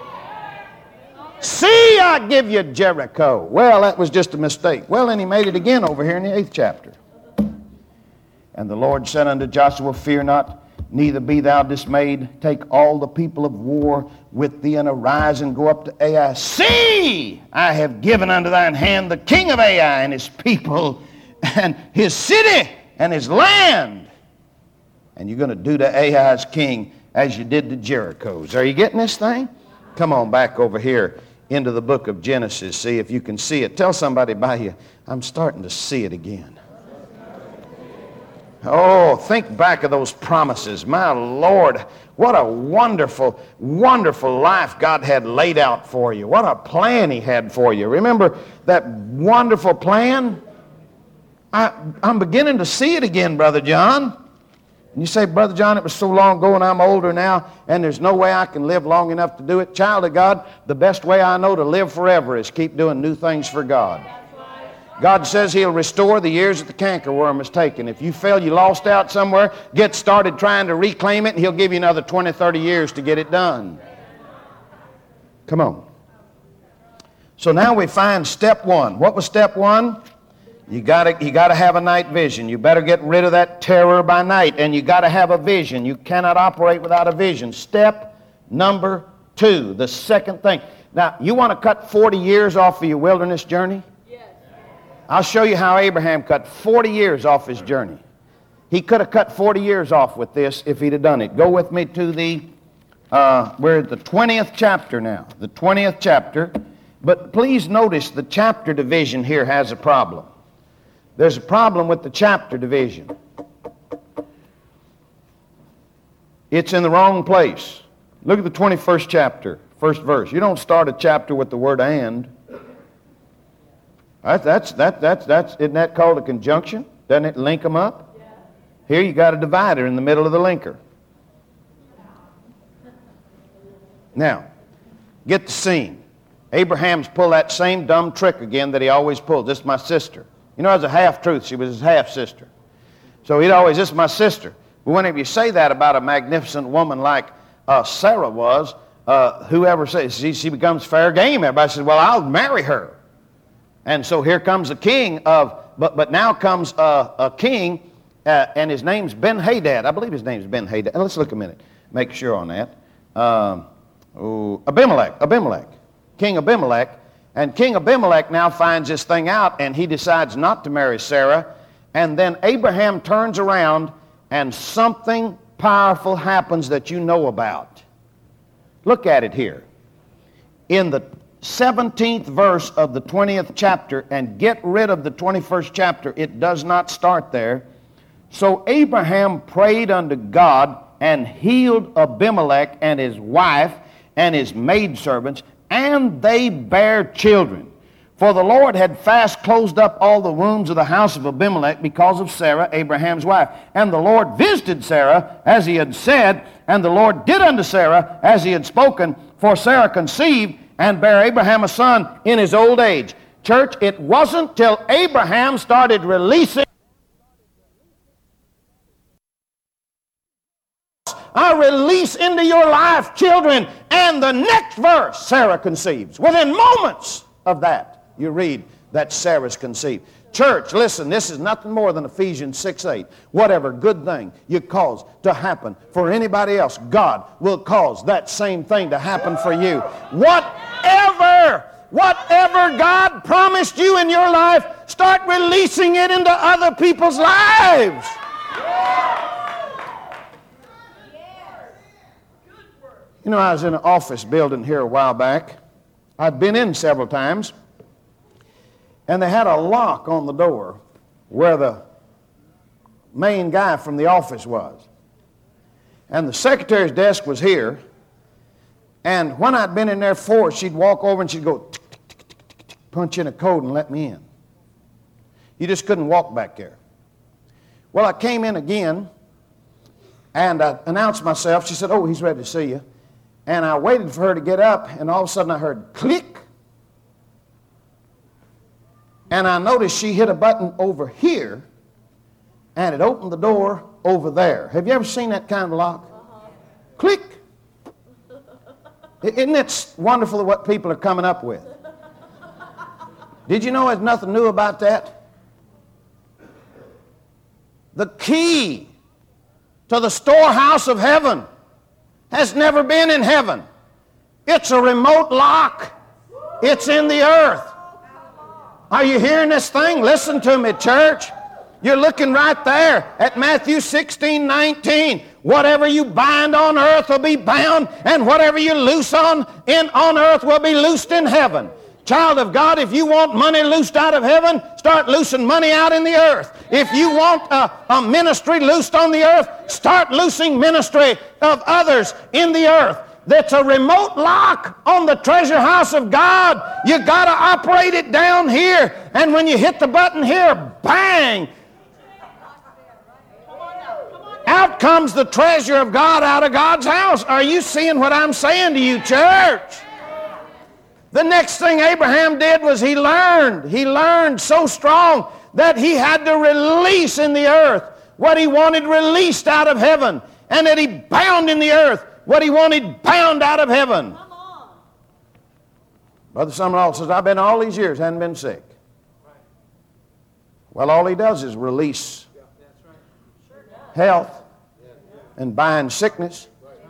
See, I give you Jericho. Well, that was just a mistake. Well, then he made it again over here in the 8th chapter. And the Lord said unto Joshua, fear not, neither be thou dismayed. Take all the people of war with thee, and arise and go up to Ai. See, I have given unto thine hand the king of Ai and his people and his city and his land. And you're going to do to Ai's king as you did to Jericho's. Are you getting this thing? Come on back over here into the book of Genesis. See if you can see it. Tell somebody by you, I'm starting to see it again. Oh, think back of those promises. My Lord, what a wonderful, wonderful life God had laid out for you. What a plan he had for you. Remember that wonderful plan? I'm beginning to see it again, Brother John. And you say, Brother John, it was so long ago and I'm older now and there's no way I can live long enough to do it. Child of God, the best way I know to live forever is keep doing new things for God. God says he'll restore the years that the cankerworm has taken. If you feel you lost out somewhere, get started trying to reclaim it, and he'll give you another 20, 30 years to get it done. Come on. So now we find step one. What was step one? You got to have a night vision. You better get rid of that terror by night, and you got to have a vision. You cannot operate without a vision. Step number 2, the second thing. Now, you want to cut 40 years off of your wilderness journey? I'll show you how Abraham cut 40 years off his journey. He could have cut 40 years off with this if he'd have done it. Go with me to we're at the 20th chapter now. The 20th chapter. But please notice the chapter division here has a problem. There's a problem with the chapter division. It's in the wrong place. Look at the 21st chapter, first verse. You don't start a chapter with the word and. Isn't that called a conjunction? Doesn't it link them up? Yeah. Here you got a divider in the middle of the linker. Now, get the scene. Abraham's pulled that same dumb trick again that he always pulls. This is my sister. You know, as a half-truth, she was his half-sister. So he'd always, this is my sister. But whenever you say that about a magnificent woman like Sarah was, whoever says, she becomes fair game. Everybody says, well, I'll marry her. And so here comes a king but now comes a king, and his name's Ben-Hadad. I believe his name's Ben-Hadad. Let's look a minute, make sure on that. Abimelech, King Abimelech. And King Abimelech now finds this thing out, and he decides not to marry Sarah. And then Abraham turns around, and something powerful happens that you know about. Look at it here. In the 17th verse of the 20th chapter, and get rid of the 21st chapter. It does not start there. So Abraham prayed unto God and healed Abimelech and his wife and his maidservants, and they bare children. For the Lord had fast closed up all the wombs of the house of Abimelech because of Sarah, Abraham's wife. And the Lord visited Sarah as he had said, and the Lord did unto Sarah as he had spoken, for Sarah conceived and bare Abraham a son in his old age. Church, it wasn't till Abraham started releasing I release into your life children, and the next verse, Sarah conceives. Within moments of that, you read that Sarah's conceived. Church, listen, this is nothing more than Ephesians 6:8. Whatever good thing you cause to happen for anybody else, God will cause that same thing to happen for you. Whatever God promised you in your life, start releasing it into other people's lives. You know, I was in an office building here a while back. I'd been in several times. And they had a lock on the door where the main guy from the office was. And the secretary's desk was here. And when I'd been in there before, she'd walk over and she'd go, tick, tick, tick, tick, tick, tick, punch in a code and let me in. You just couldn't walk back there. Well, I came in again, and I announced myself. She said, "Oh, he's ready to see you." And I waited for her to get up, and all of a sudden I heard click. And I noticed she hit a button over here, and it opened the door over there. Have you ever seen that kind of lock? Click. Isn't it wonderful what people are coming up with? Did you know there's nothing new about that? The key to the storehouse of heaven has never been in heaven. It's a remote lock. It's in the earth. Are you hearing this thing? Listen to me, church. You're looking right there at Matthew 16:19. Whatever you bind on earth will be bound, and whatever you loose on earth will be loosed in heaven. Child of God, if you want money loosed out of heaven, start loosing money out in the earth. If you want a ministry loosed on the earth, start loosing ministry of others in the earth. That's a remote lock on the treasure house of God. You got to operate it down here. And when you hit the button here, bang! Out comes the treasure of God out of God's house. Are you seeing what I'm saying to you, church? The next thing Abraham did was he learned. He learned so strong that he had to release in the earth what he wanted released out of heaven, and that he bound in the earth what he wanted bound out of heaven. Come on. Brother Summerall says, "I've been all these years, hadn't been sick." Well, all he does is release health and bind sickness.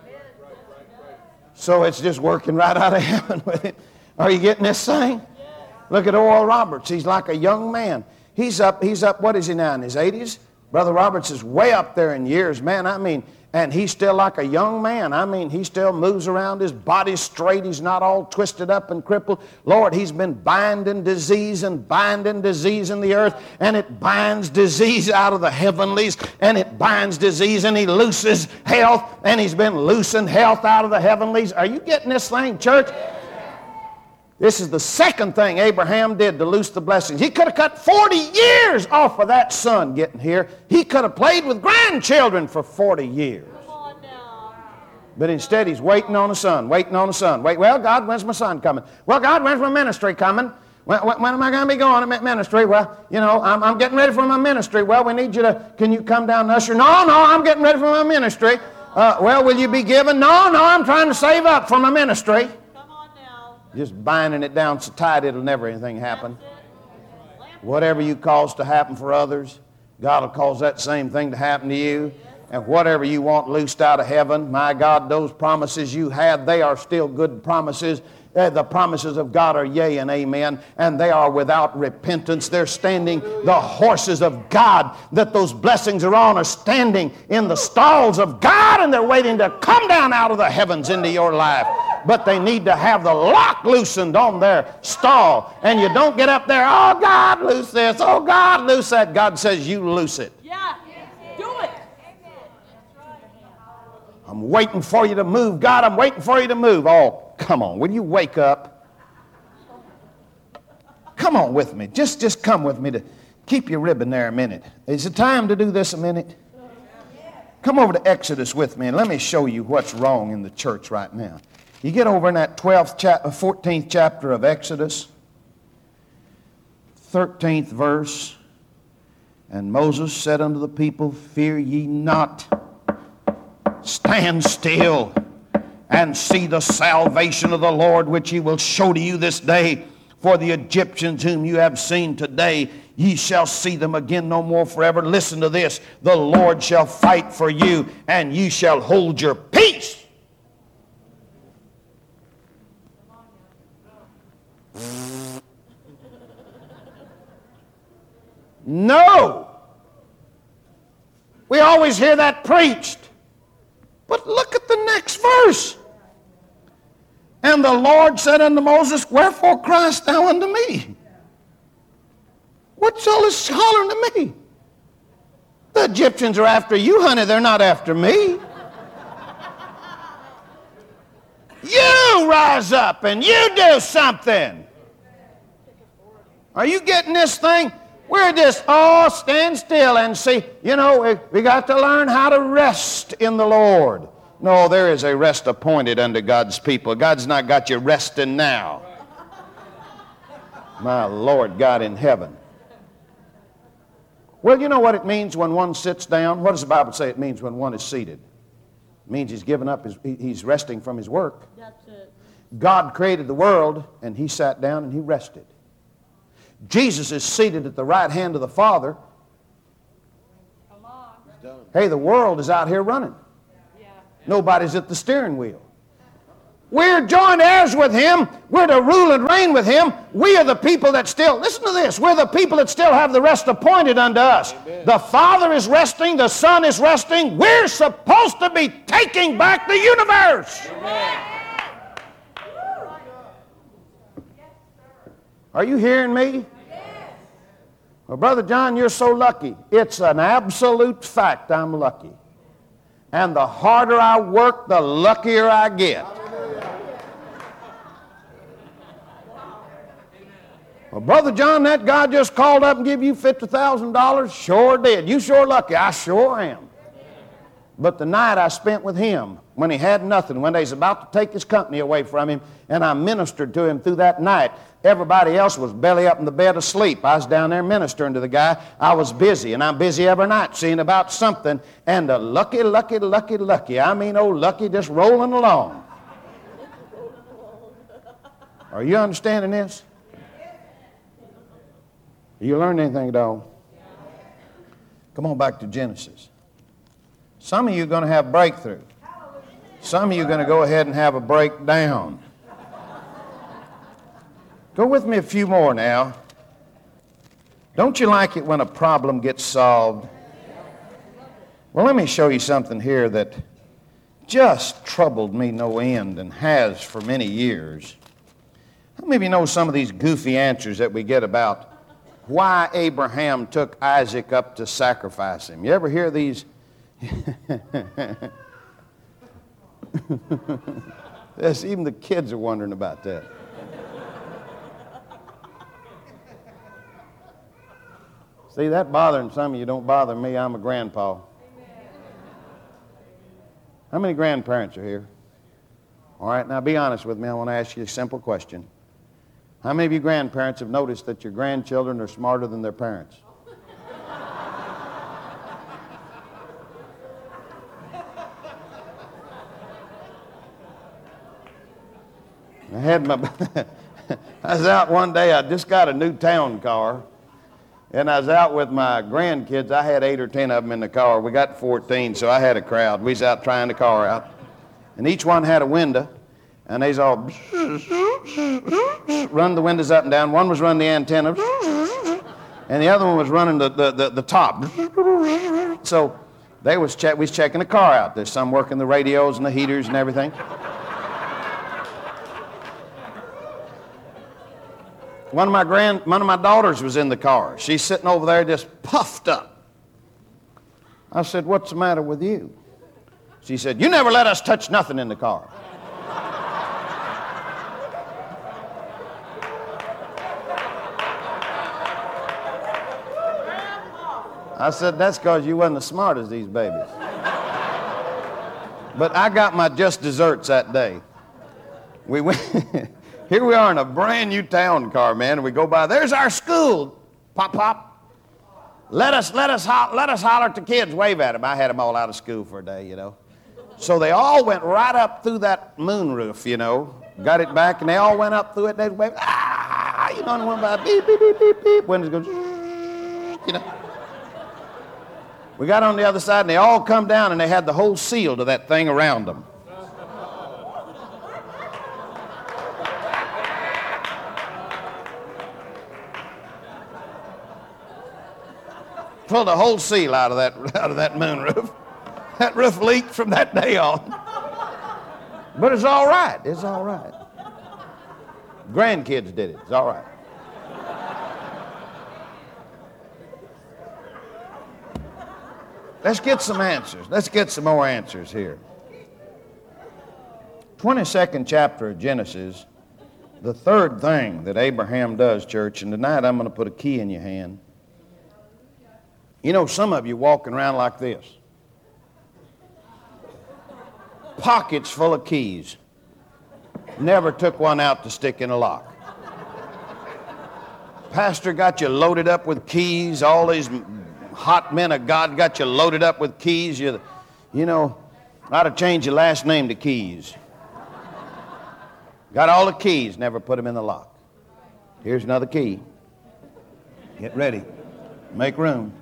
So it's just working right out of heaven with him. Are you getting this thing? Look at Oral Roberts. He's like a young man. He's up, what is he now, in his 80s? Brother Roberts is way up there in years, man. I mean, and he's still like a young man. I mean, he still moves around. His body's straight. He's not all twisted up and crippled. Lord, he's been binding disease in the earth, and it binds disease out of the heavenlies, and it binds disease, and he looses health, and he's been loosing health out of the heavenlies. Are you getting this thing, church? This is the second thing Abraham did to loose the blessings. He could have cut 40 years off of that son getting here. He could have played with grandchildren for 40 years. Come on now. But instead, he's waiting on a son, waiting on a son. Well, God, when's my son coming? Well, God, when's my ministry coming? When am I going to be going to ministry? Well, you know, I'm getting ready for my ministry. Well, we need you to, can you come down and usher? No, I'm getting ready for my ministry. Well, will you be given? No, I'm trying to save up for my ministry. Just binding it down so tight it'll never anything happen. Whatever you cause to happen for others, God will cause that same thing to happen to you. And whatever you want loosed out of heaven, my God, those promises you had, they are still good promises. The promises of God are yea and amen, and they are without repentance. They're standing, the horses of God that those blessings are on are standing in the stalls of God, and they're waiting to come down out of the heavens into your life. But they need to have the lock loosened on their stall. And you don't get up there, "Oh, God, loose this. Oh, God, loose that." God says, "You loose it." Yeah. Do it. I'm waiting for you to move. God, I'm waiting for you to move. Oh, come on. Will you wake up? Come on with me. Just come with me to keep your ribbon there a minute. Is it time to do this a minute? Come over to Exodus with me and let me show you what's wrong in the church right now. You get over in that 14th chapter of Exodus. 13th verse. And Moses said unto the people, Fear ye not, stand still, and see the salvation of the Lord, which he will show to you this day. For the Egyptians whom you have seen today, ye shall see them again no more forever. Listen to this. The Lord shall fight for you, and ye shall hold your peace. No. We always hear that preached. But look at the next verse. And the Lord said unto Moses, Wherefore criest thou unto me? What's all this hollering to me? The Egyptians are after you, honey. They're not after me. You rise up and you do something. Are you getting this thing? We're just all stand still and see. You know, we got to learn how to rest in the Lord. No, there is a rest appointed unto God's people. God's not got you resting now. My Lord God in heaven. Well, you know what it means when one sits down? What does the Bible say it means when one is seated? It means he's given up, he's resting from his work. That's it. God created the world, and he sat down and he rested. Jesus is seated at the right hand of the Father. Come on. Hey, the world is out here running. Yeah. Nobody's at the steering wheel. We're joint heirs with him. We're to rule and reign with him. We are the people that still, listen to this, we're the people that still have the rest appointed unto us. Amen. The Father is resting, the Son is resting. We're supposed to be taking back the universe. Amen. Are you hearing me? Yes. Well, Brother John, you're so lucky. It's an absolute fact I'm lucky. And the harder I work, the luckier I get. Well, Brother John, that guy just called up and gave you $50,000? Sure did. You sure lucky. I sure am. But the night I spent with him, when he had nothing, when they was about to take his company away from him, and I ministered to him through that night, everybody else was belly up in the bed asleep. I was down there ministering to the guy. I was busy, and I'm busy every night seeing about something. And the lucky, I mean, oh, lucky, just rolling along. Are you understanding this? You learned anything at all? Come on back to Genesis. Some of you are going to have breakthrough. Some of you are going to go ahead and have a breakdown. Go with me a few more now. Don't you like it when a problem gets solved? Well, let me show you something here that just troubled me no end and has for many years. How many of you know some of these goofy answers that we get about why Abraham took Isaac up to sacrifice him? You ever hear these? Yes, even the kids are wondering about that. See, that bothering some of you don't bother me. I'm a grandpa. How many grandparents are here? All right, now be honest with me. I want to ask you a simple question. How many of you grandparents have noticed that your grandchildren are smarter than their parents? I was out one day, I just got a new town car, and I was out with my grandkids. I had 8 or 10 of them in the car. We got 14, so I had a crowd. We was out trying the car out, and each one had a window, and they's all run the windows up and down. One was running the antenna, and the other one was running the top. So we was checking the car out. There's some working the radios and the heaters and everything. One of my daughters was in the car. She's sitting over there just puffed up. I said, "What's the matter with you?" She said, "You never let us touch nothing in the car." I said, "That's because you wasn't as smart as these babies." But I got my just desserts that day. We went... Here we are in a brand new town car, man, and we go by. There's our school. Pop, pop. Let us holler at the kids, wave at them. I had them all out of school for a day, you know. So they all went right up through that moonroof, you know. Got it back, and they all went up through it. They waved, you know, and went by, beep, beep, beep, beep, beep. Windows go, you know. We got on the other side, and they all come down, and they had the whole seal to that thing around them. Pulled the whole seal out of that moonroof. That roof leaked from that day on. But it's all right. It's all right. Grandkids did it. It's all right. Let's get some answers. Let's get some more answers here. 22nd chapter of Genesis, the third thing that Abraham does, church, and tonight I'm going to put a key in your hand. You know, some of you walking around like this. Pockets full of keys. Never took one out to stick in a lock. Pastor got you loaded up with keys. All these hot men of God got you loaded up with keys. You know, ought to change your last name to Keys. Got all the keys, never put them in the lock. Here's another key. Get ready. Make room.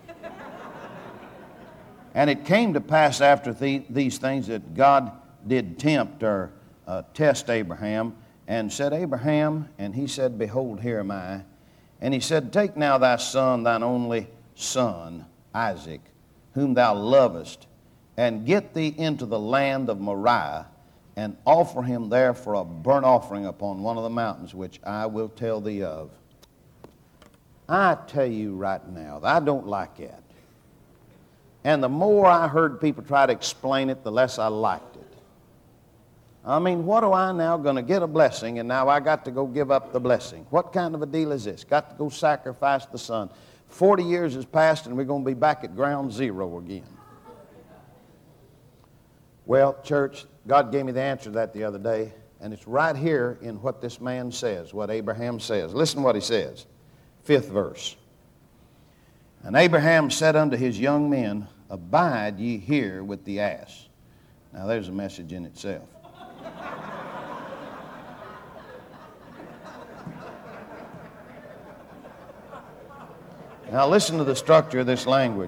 And it came to pass after these things that God did tempt or test Abraham, and said, Abraham, and he said, Behold, here am I. And he said, Take now thy son, thine only son, Isaac, whom thou lovest, and get thee into the land of Moriah, and offer him there for a burnt offering upon one of the mountains, which I will tell thee of. I tell you right now, I don't like it. And the more I heard people try to explain it, the less I liked it. I mean, what am I now going to get a blessing, and now I got to go give up the blessing? What kind of a deal is this? Got to go sacrifice the son. 40 years has passed, and we're going to be back at ground zero again. Well, church, God gave me the answer to that the other day, and it's right here in what this man says, what Abraham says. Listen to what he says. 5th verse. And Abraham said unto his young men, Abide ye here with the ass. Now there's a message in itself. Now listen to the structure of this language.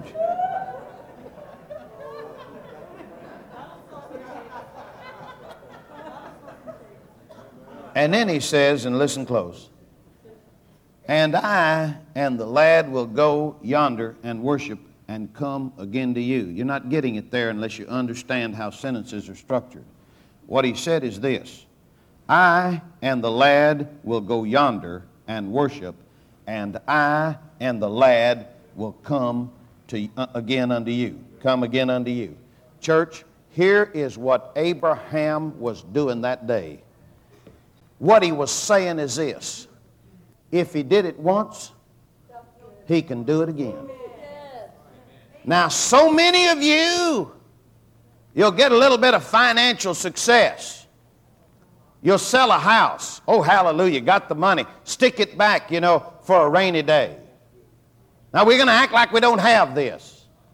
And then he says, and listen close, And I and the lad will go yonder and worship and come again to you. You're not getting it there unless you understand how sentences are structured. What he said is this: I and the lad will go yonder and worship, and I and the lad will come to again unto you. Come again unto you. Church, here is what Abraham was doing that day. What he was saying is this: if he did it once, he can do it again. Now, so many of you, you'll get a little bit of financial success. You'll sell a house. Oh, hallelujah, got the money. Stick it back, for a rainy day. Now, we're going to act like we don't have this.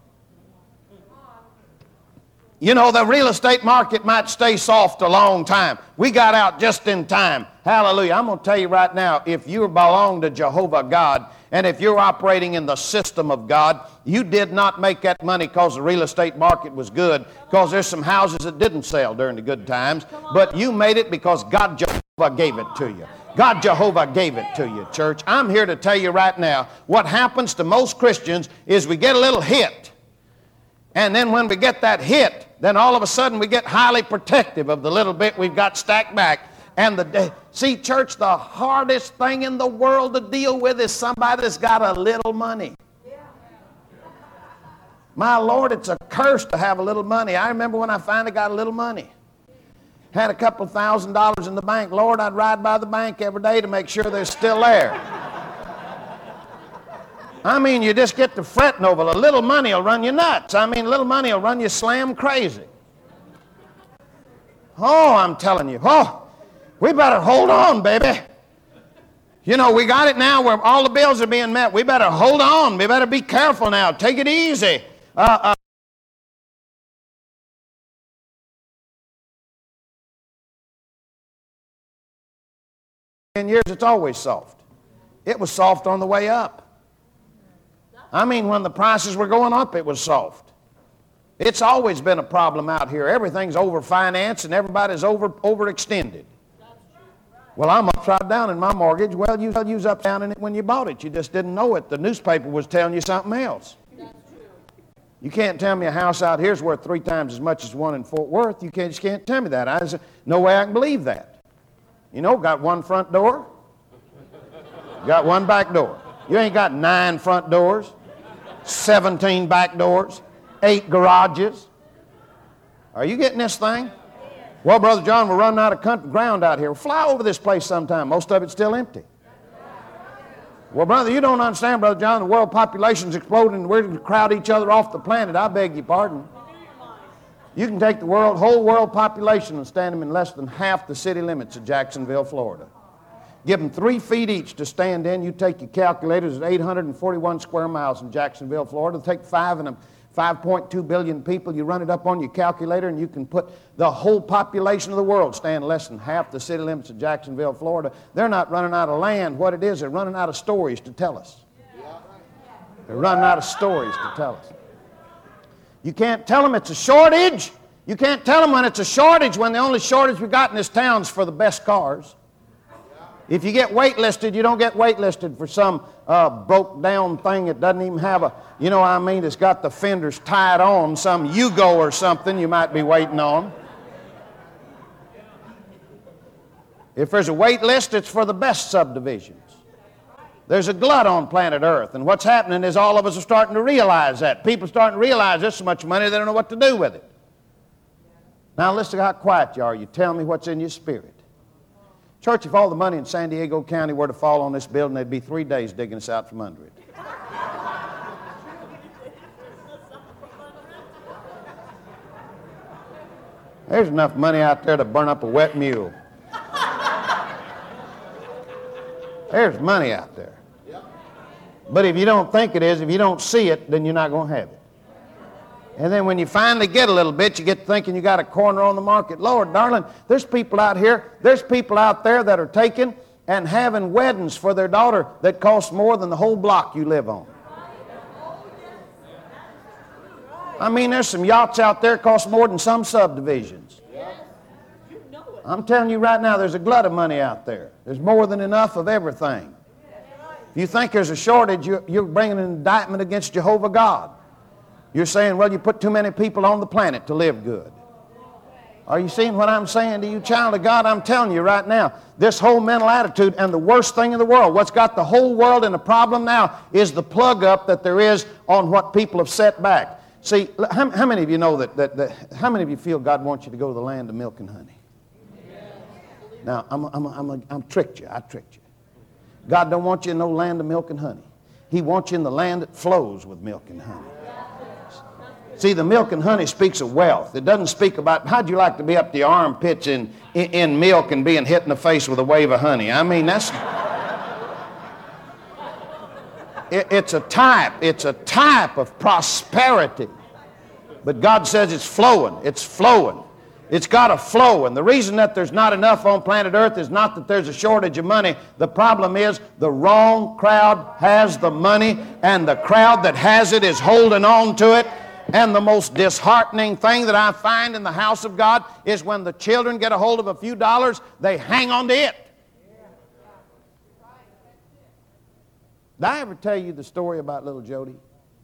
The real estate market might stay soft a long time. We got out just in time. Hallelujah. I'm going to tell you right now, if you belong to Jehovah God, and if you're operating in the system of God, you did not make that money because the real estate market was good, because there's some houses that didn't sell during the good times, but you made it because God Jehovah gave it to you. God Jehovah gave it to you, church. I'm here to tell you right now, what happens to most Christians is we get a little hit. And then when we get that hit, then all of a sudden we get highly protective of the little bit we've got stacked back. And see, church, the hardest thing in the world to deal with is somebody that's got a little money. My Lord, it's a curse to have a little money. I remember when I finally got a little money. Had a couple $1,000s in the bank. Lord, I'd ride by the bank every day to make sure they're still there. I mean, you just get to fretting over a little money will run you nuts. I mean, little money will run you slam crazy. Oh, I'm telling you. Oh, we better hold on, baby. You know, we got it now where all the bills are being met. We better hold on. We better be careful now. Take it easy. 10 years, it's always soft. It was soft on the way up. I mean, when the prices were going up, it was soft. It's always been a problem out here. Everything's over-financed and everybody's overextended. Well, I'm upside down in my mortgage. Well, you was upside down in it when you bought it. You just didn't know it. The newspaper was telling you something else. You can't tell me a house out here is worth 3 times as much as one in Fort Worth. Just can't tell me that. No way I can believe that. You know, got one front door, got one back door. You ain't got 9 front doors, 17 back doors, 8 garages. Are you getting this thing? Well, Brother John, we're running out of ground out here. Fly over this place sometime. Most of it's still empty. Well, brother, you don't understand, Brother John. The world population's exploding and we're going to crowd each other off the planet. I beg your pardon. You can take the whole world population and stand them in less than half the city limits of Jacksonville, Florida. Give them 3 feet each to stand in. You take your calculators at 841 square miles in Jacksonville, Florida. Take 5.2 billion people. You run it up on your calculator and you can put the whole population of the world stand less than half the city limits of Jacksonville, Florida. They're not running out of land. What it is, they're running out of stories to tell us. They're running out of stories to tell us. You can't tell them it's a shortage. You can't tell them when it's a shortage when the only shortage we got in this town is for the best cars. If you get waitlisted, you don't get waitlisted for some broke down thing that doesn't even have a, you know what I mean, it's got the fenders tied on, some Yugo or something you might be waiting on. If there's a wait list, it's for the best subdivisions. There's a glut on planet Earth, and what's happening is all of us are starting to realize that. People are starting to realize there's so much money they don't know what to do with it. Now listen to how quiet you are. You tell me what's in your spirit. Church, if all the money in San Diego County were to fall on this building, they'd be 3 days digging us out from under it. There's enough money out there to burn up a wet mule. There's money out there. But if you don't think it is, if you don't see it, then you're not going to have it. And then when you finally get a little bit, you get thinking you got a corner on the market. Lord, darling, there's people out here, there's people out there that are taking and having weddings for their daughter that cost more than the whole block you live on. I mean, there's some yachts out there that cost more than some subdivisions. I'm telling you right now, there's a glut of money out there. There's more than enough of everything. If you think there's a shortage, you're bringing an indictment against Jehovah God. You're saying, well, you put too many people on the planet to live good. Are you seeing what I'm saying to you, child of God? I'm telling you right now, this whole mental attitude, and the worst thing in the world, what's got the whole world in a problem now is the plug up that there is on what people have set back. See, how many of you know how many of you feel God wants you to go to the land of milk and honey? Now, I'm tricked you. I tricked you. God don't want you in no land of milk and honey. He wants you in the land that flows with milk and honey. See, the milk and honey speaks of wealth. It doesn't speak about, how'd you like to be up to your armpits in milk and being hit in the face with a wave of honey? I mean, it's a type. It's a type of prosperity. But God says it's flowing. It's flowing. It's got to flow. And the reason that there's not enough on planet Earth is not that there's a shortage of money. The problem is the wrong crowd has the money, and the crowd that has it is holding on to it. And the most disheartening thing that I find in the house of God is when the children get a hold of a few dollars, they hang on to it. Did I ever tell you the story about little Jody?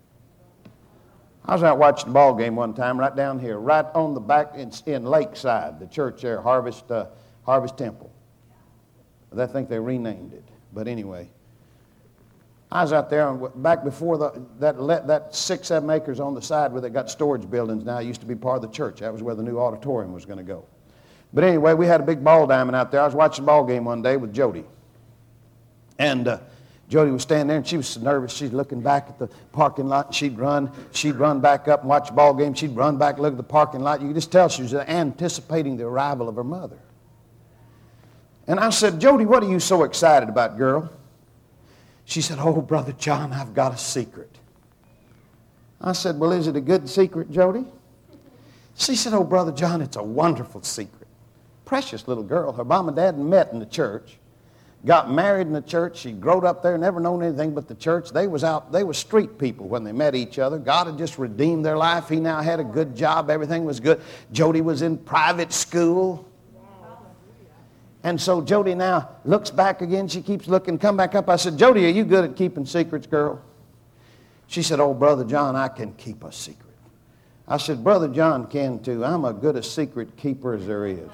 I was out watching the ball game one time right down here, right on the back in Lakeside, the church there, Harvest Temple. I think they renamed it, but anyway. I was out there back before that 6-7 acres on the side where they got storage buildings now. It used to be part of the church. That was where the new auditorium was going to go. But anyway, we had a big ball diamond out there. I was watching the ball game one day with Jody. And Jody was standing there, and she was so nervous. She's looking back at the parking lot, and she'd run back up and watch the ball game. She'd run back and look at the parking lot. You could just tell she was anticipating the arrival of her mother. And I said, Jody, what are you so excited about, girl? She said, oh, Brother John, I've got a secret. I said, well, is it a good secret, Jody? She said, oh, Brother John, it's a wonderful secret. Precious little girl. Her mom and dad met in the church, got married in the church. She growed up there, never known anything but the church. They were street people when they met each other. God had just redeemed their life. He now had a good job. Everything was good. Jody was in private school. And so Jody now looks back again. She keeps looking, come back up. I said, Jody, are you good at keeping secrets, girl? She said, oh, Brother John, I can keep a secret. I said, Brother John can too. I'm as good a secret keeper as there is.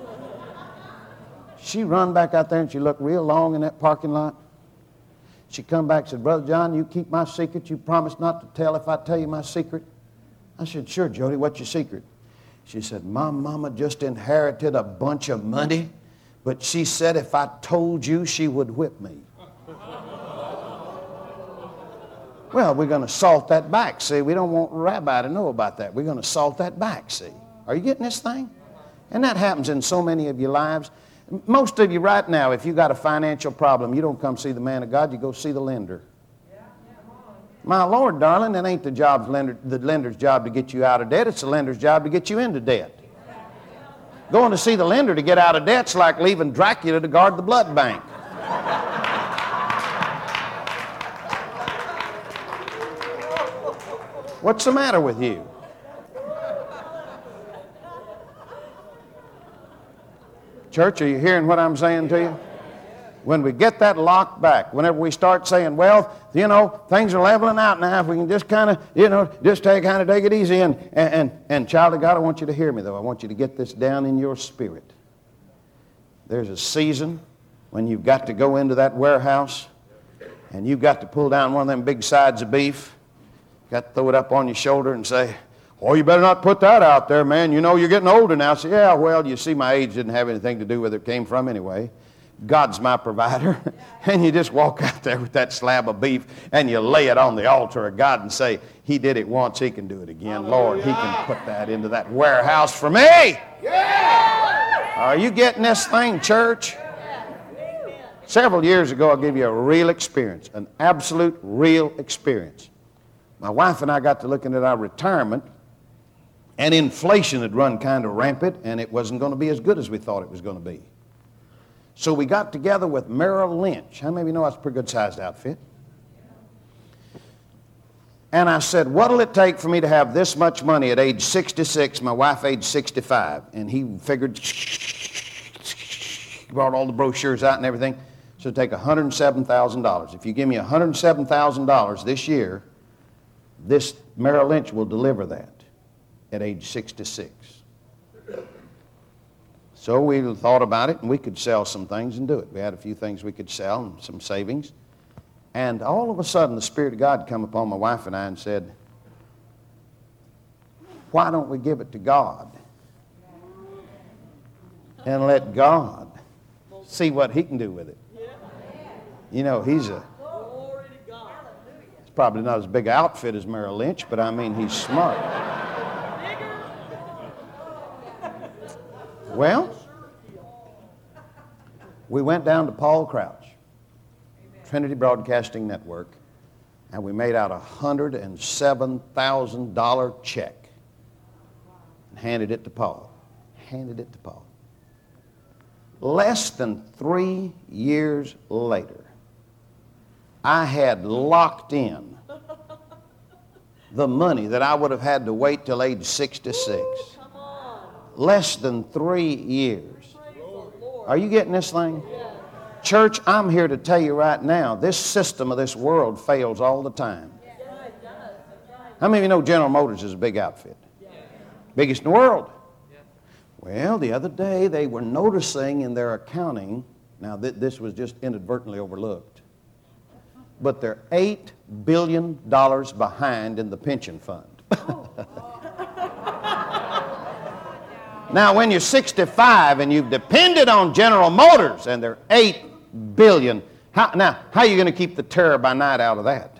She run back out there and she looked real long in that parking lot. She come back and said, Brother John, you keep my secret. You promise not to tell if I tell you my secret. I said, sure, Jody, what's your secret? She said, my mama just inherited a bunch of money, but she said if I told you, she would whip me. Well, we're going to salt that back, see. We don't want Rabbi to know about that. We're going to salt that back, see. Are you getting this thing? And that happens in so many of your lives. Most of you right now, if you got a financial problem, you don't come see the man of God, you go see the lender. My Lord, darling, that ain't the lender's job to get you out of debt. It's the lender's job to get you into debt. Going to see the lender to get out of debt's like leaving Dracula to guard the blood bank. What's the matter with you? Church, are you hearing what I'm saying to you? When we get that locked back, whenever we start saying, well, you know, things are leveling out now, if we can just kind of, you know, just take it easy. And child of God, I want you to hear me, though. I want you to get this down in your spirit. There's a season when you've got to go into that warehouse and you've got to pull down one of them big sides of beef. Got to throw it up on your shoulder and say, oh, you better not put that out there, man. You know you're getting older now. Say, yeah, well, you see, my age didn't have anything to do with where it came from anyway. God's my provider. And you just walk out there with that slab of beef and you lay it on the altar of God and say, he did it once, he can do it again. Lord, he can put that into that warehouse for me. Are you getting this thing, church? Several years ago, I'll give you a real experience, an absolute real experience. My wife and I got to looking at our retirement, and inflation had run kind of rampant, and it wasn't going to be as good as we thought it was going to be. So we got together with Merrill Lynch. How many of you know that's a pretty good-sized outfit? And I said, what'll it take for me to have this much money at age 66, my wife age 65? And he figured, brought all the brochures out and everything. So it'd take $107,000. If you give me $107,000 this year, this Merrill Lynch will deliver that at age 66. So we thought about it, and we could sell some things and do it. We had a few things we could sell and some savings. And all of a sudden, the Spirit of God come upon my wife and I and said, why don't we give it to God and let God see what he can do with it? You know, he's probably not as big an outfit as Merrill Lynch, but I mean, he's smart. Well, we went down to Paul Crouch, Trinity Broadcasting Network, and we made out a $107,000 check and handed it to Paul. Less than 3 years later, I had locked in the money that I would have had to wait till age 66. Less than 3 years. Are you getting this thing? Church, I'm here to tell you right now, this system of this world fails all the time. How many of you know General Motors is a big outfit? Biggest in the world. Well, the other day they were noticing in their accounting, now this was just inadvertently overlooked, but they're $8 billion behind in the pension fund. Now, when you're 65 and you've depended on General Motors and they're $8 billion, how are you going to keep the terror by night out of that?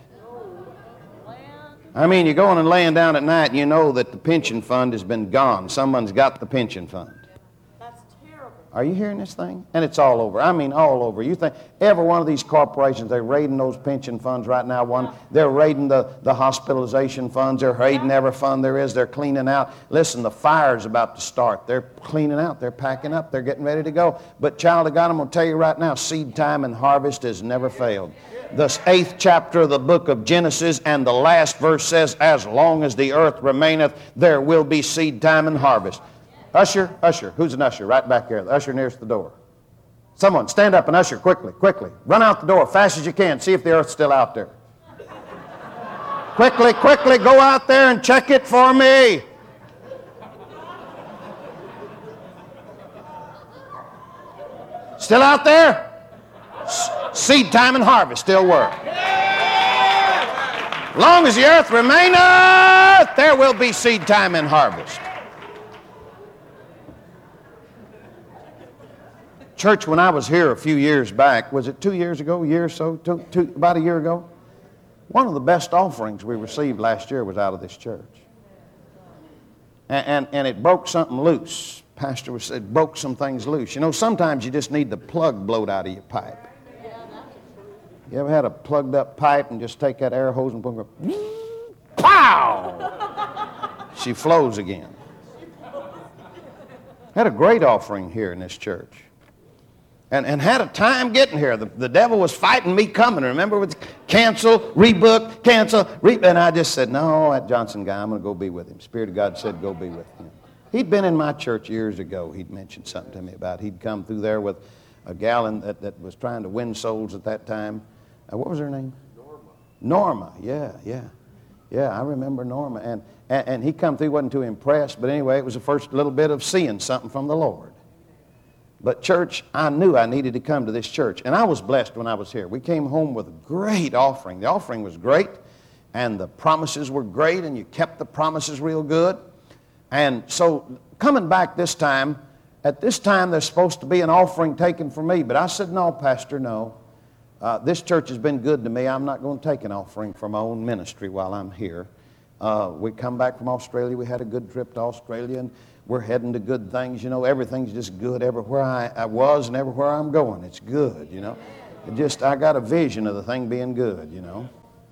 I mean, you're going and laying down at night and you know that the pension fund has been gone. Someone's got the pension fund. That's terrible. Are you hearing this thing? And it's all over. I mean, all over. You think every one of these corporations, they're raiding those pension funds right now. They're raiding the hospitalization funds. They're raiding every fund there is. They're cleaning out. Listen, the fire's about to start. They're cleaning out. They're packing up. They're getting ready to go. But child of God, I'm going to tell you right now, seed time and harvest has never failed. The 8th chapter of the book of Genesis and the last verse says, as long as the earth remaineth, there will be seed time and harvest. Usher, who's an usher? Right back there. The usher nearest the door. Someone, stand up and usher quickly. Run out the door fast as you can. See if the earth's still out there. Quickly, go out there and check it for me. Still out there? Seed time and harvest still work. Long as the earth remaineth, there will be seed time and harvest. Church, when I was here a few years back, was it 2 years ago, about a year ago? One of the best offerings we received last year was out of this church. And it broke something loose. Pastor said, broke some things loose. You know, sometimes you just need the plug blowed out of your pipe. You ever had a plugged up pipe and just take that air hose and put it, pow! She flows again. Had a great offering here in this church. And had a time getting here. The devil was fighting me coming. Remember, with cancel, rebook, and I just said, no, that Johnson guy, I'm going to go be with him. Spirit of God said, go be with him. He'd been in my church years ago. He'd mentioned something to me about he'd come through there with a gal that was trying to win souls at that time. What was her name? Norma, yeah. I remember Norma. And he come through, wasn't too impressed. But anyway, it was the first little bit of seeing something from the Lord. But church, I knew I needed to come to this church. And I was blessed when I was here. We came home with a great offering. The offering was great, and the promises were great, and you kept the promises real good. And so coming back this time, at this time there's supposed to be an offering taken for me. But I said, no, Pastor, no. This church has been good to me. I'm not going to take an offering for my own ministry while I'm here. We come back from Australia. We had a good trip to Australia, and we're heading to good things. You know, everything's just good everywhere I was and everywhere I'm going. It's good, you know. I got a vision of the thing being good, you know.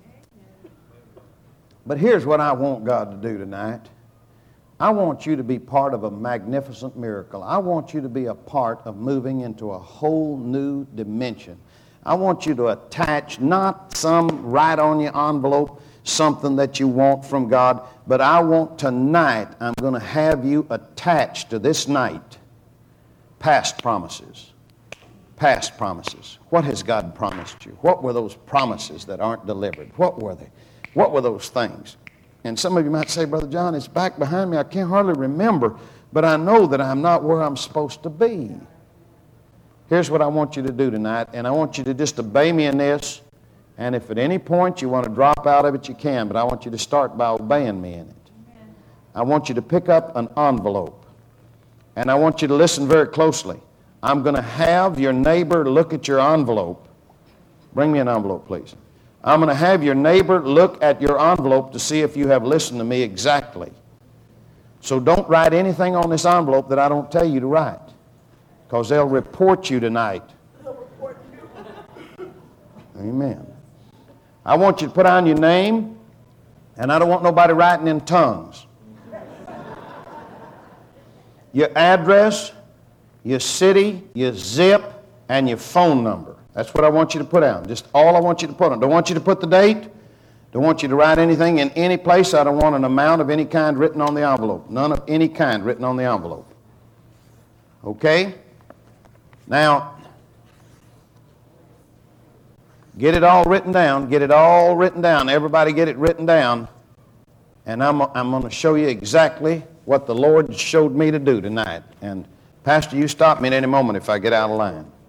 But here's what I want God to do tonight. I want you to be part of a magnificent miracle. I want you to be a part of moving into a whole new dimension. I want you to attach not some write on your envelope, something that you want from God, but I want tonight, I'm going to have you attached to this night past promises. Past promises. What has God promised you? What were those promises that aren't delivered? What were they? What were those things? And some of you might say, Brother John, it's back behind me. I can't hardly remember, but I know that I'm not where I'm supposed to be. Here's what I want you to do tonight, and I want you to just obey me in this. And if at any point you want to drop out of it, you can, but I want you to start by obeying me in it. I want you to pick up an envelope, and I want you to listen very closely. I'm going to have your neighbor look at your envelope. Bring me an envelope, please. I'm going to have your neighbor look at your envelope to see if you have listened to me exactly. So don't write anything on this envelope that I don't tell you to write, because they'll report you tonight. Amen. I want you to put on your name, and I don't want nobody writing in tongues. Your address, your city, your zip, and your phone number. That's what I want you to put down. Just all I want you to put on. Don't want you to put the date. Don't want you to write anything in any place. I don't want an amount of any kind written on the envelope. None of any kind written on the envelope. Okay? Now, get it all written down. Get it all written down. Everybody get it written down. And I'm going to show you exactly what the Lord showed me to do tonight. And Pastor, you stop me at any moment if I get out of line.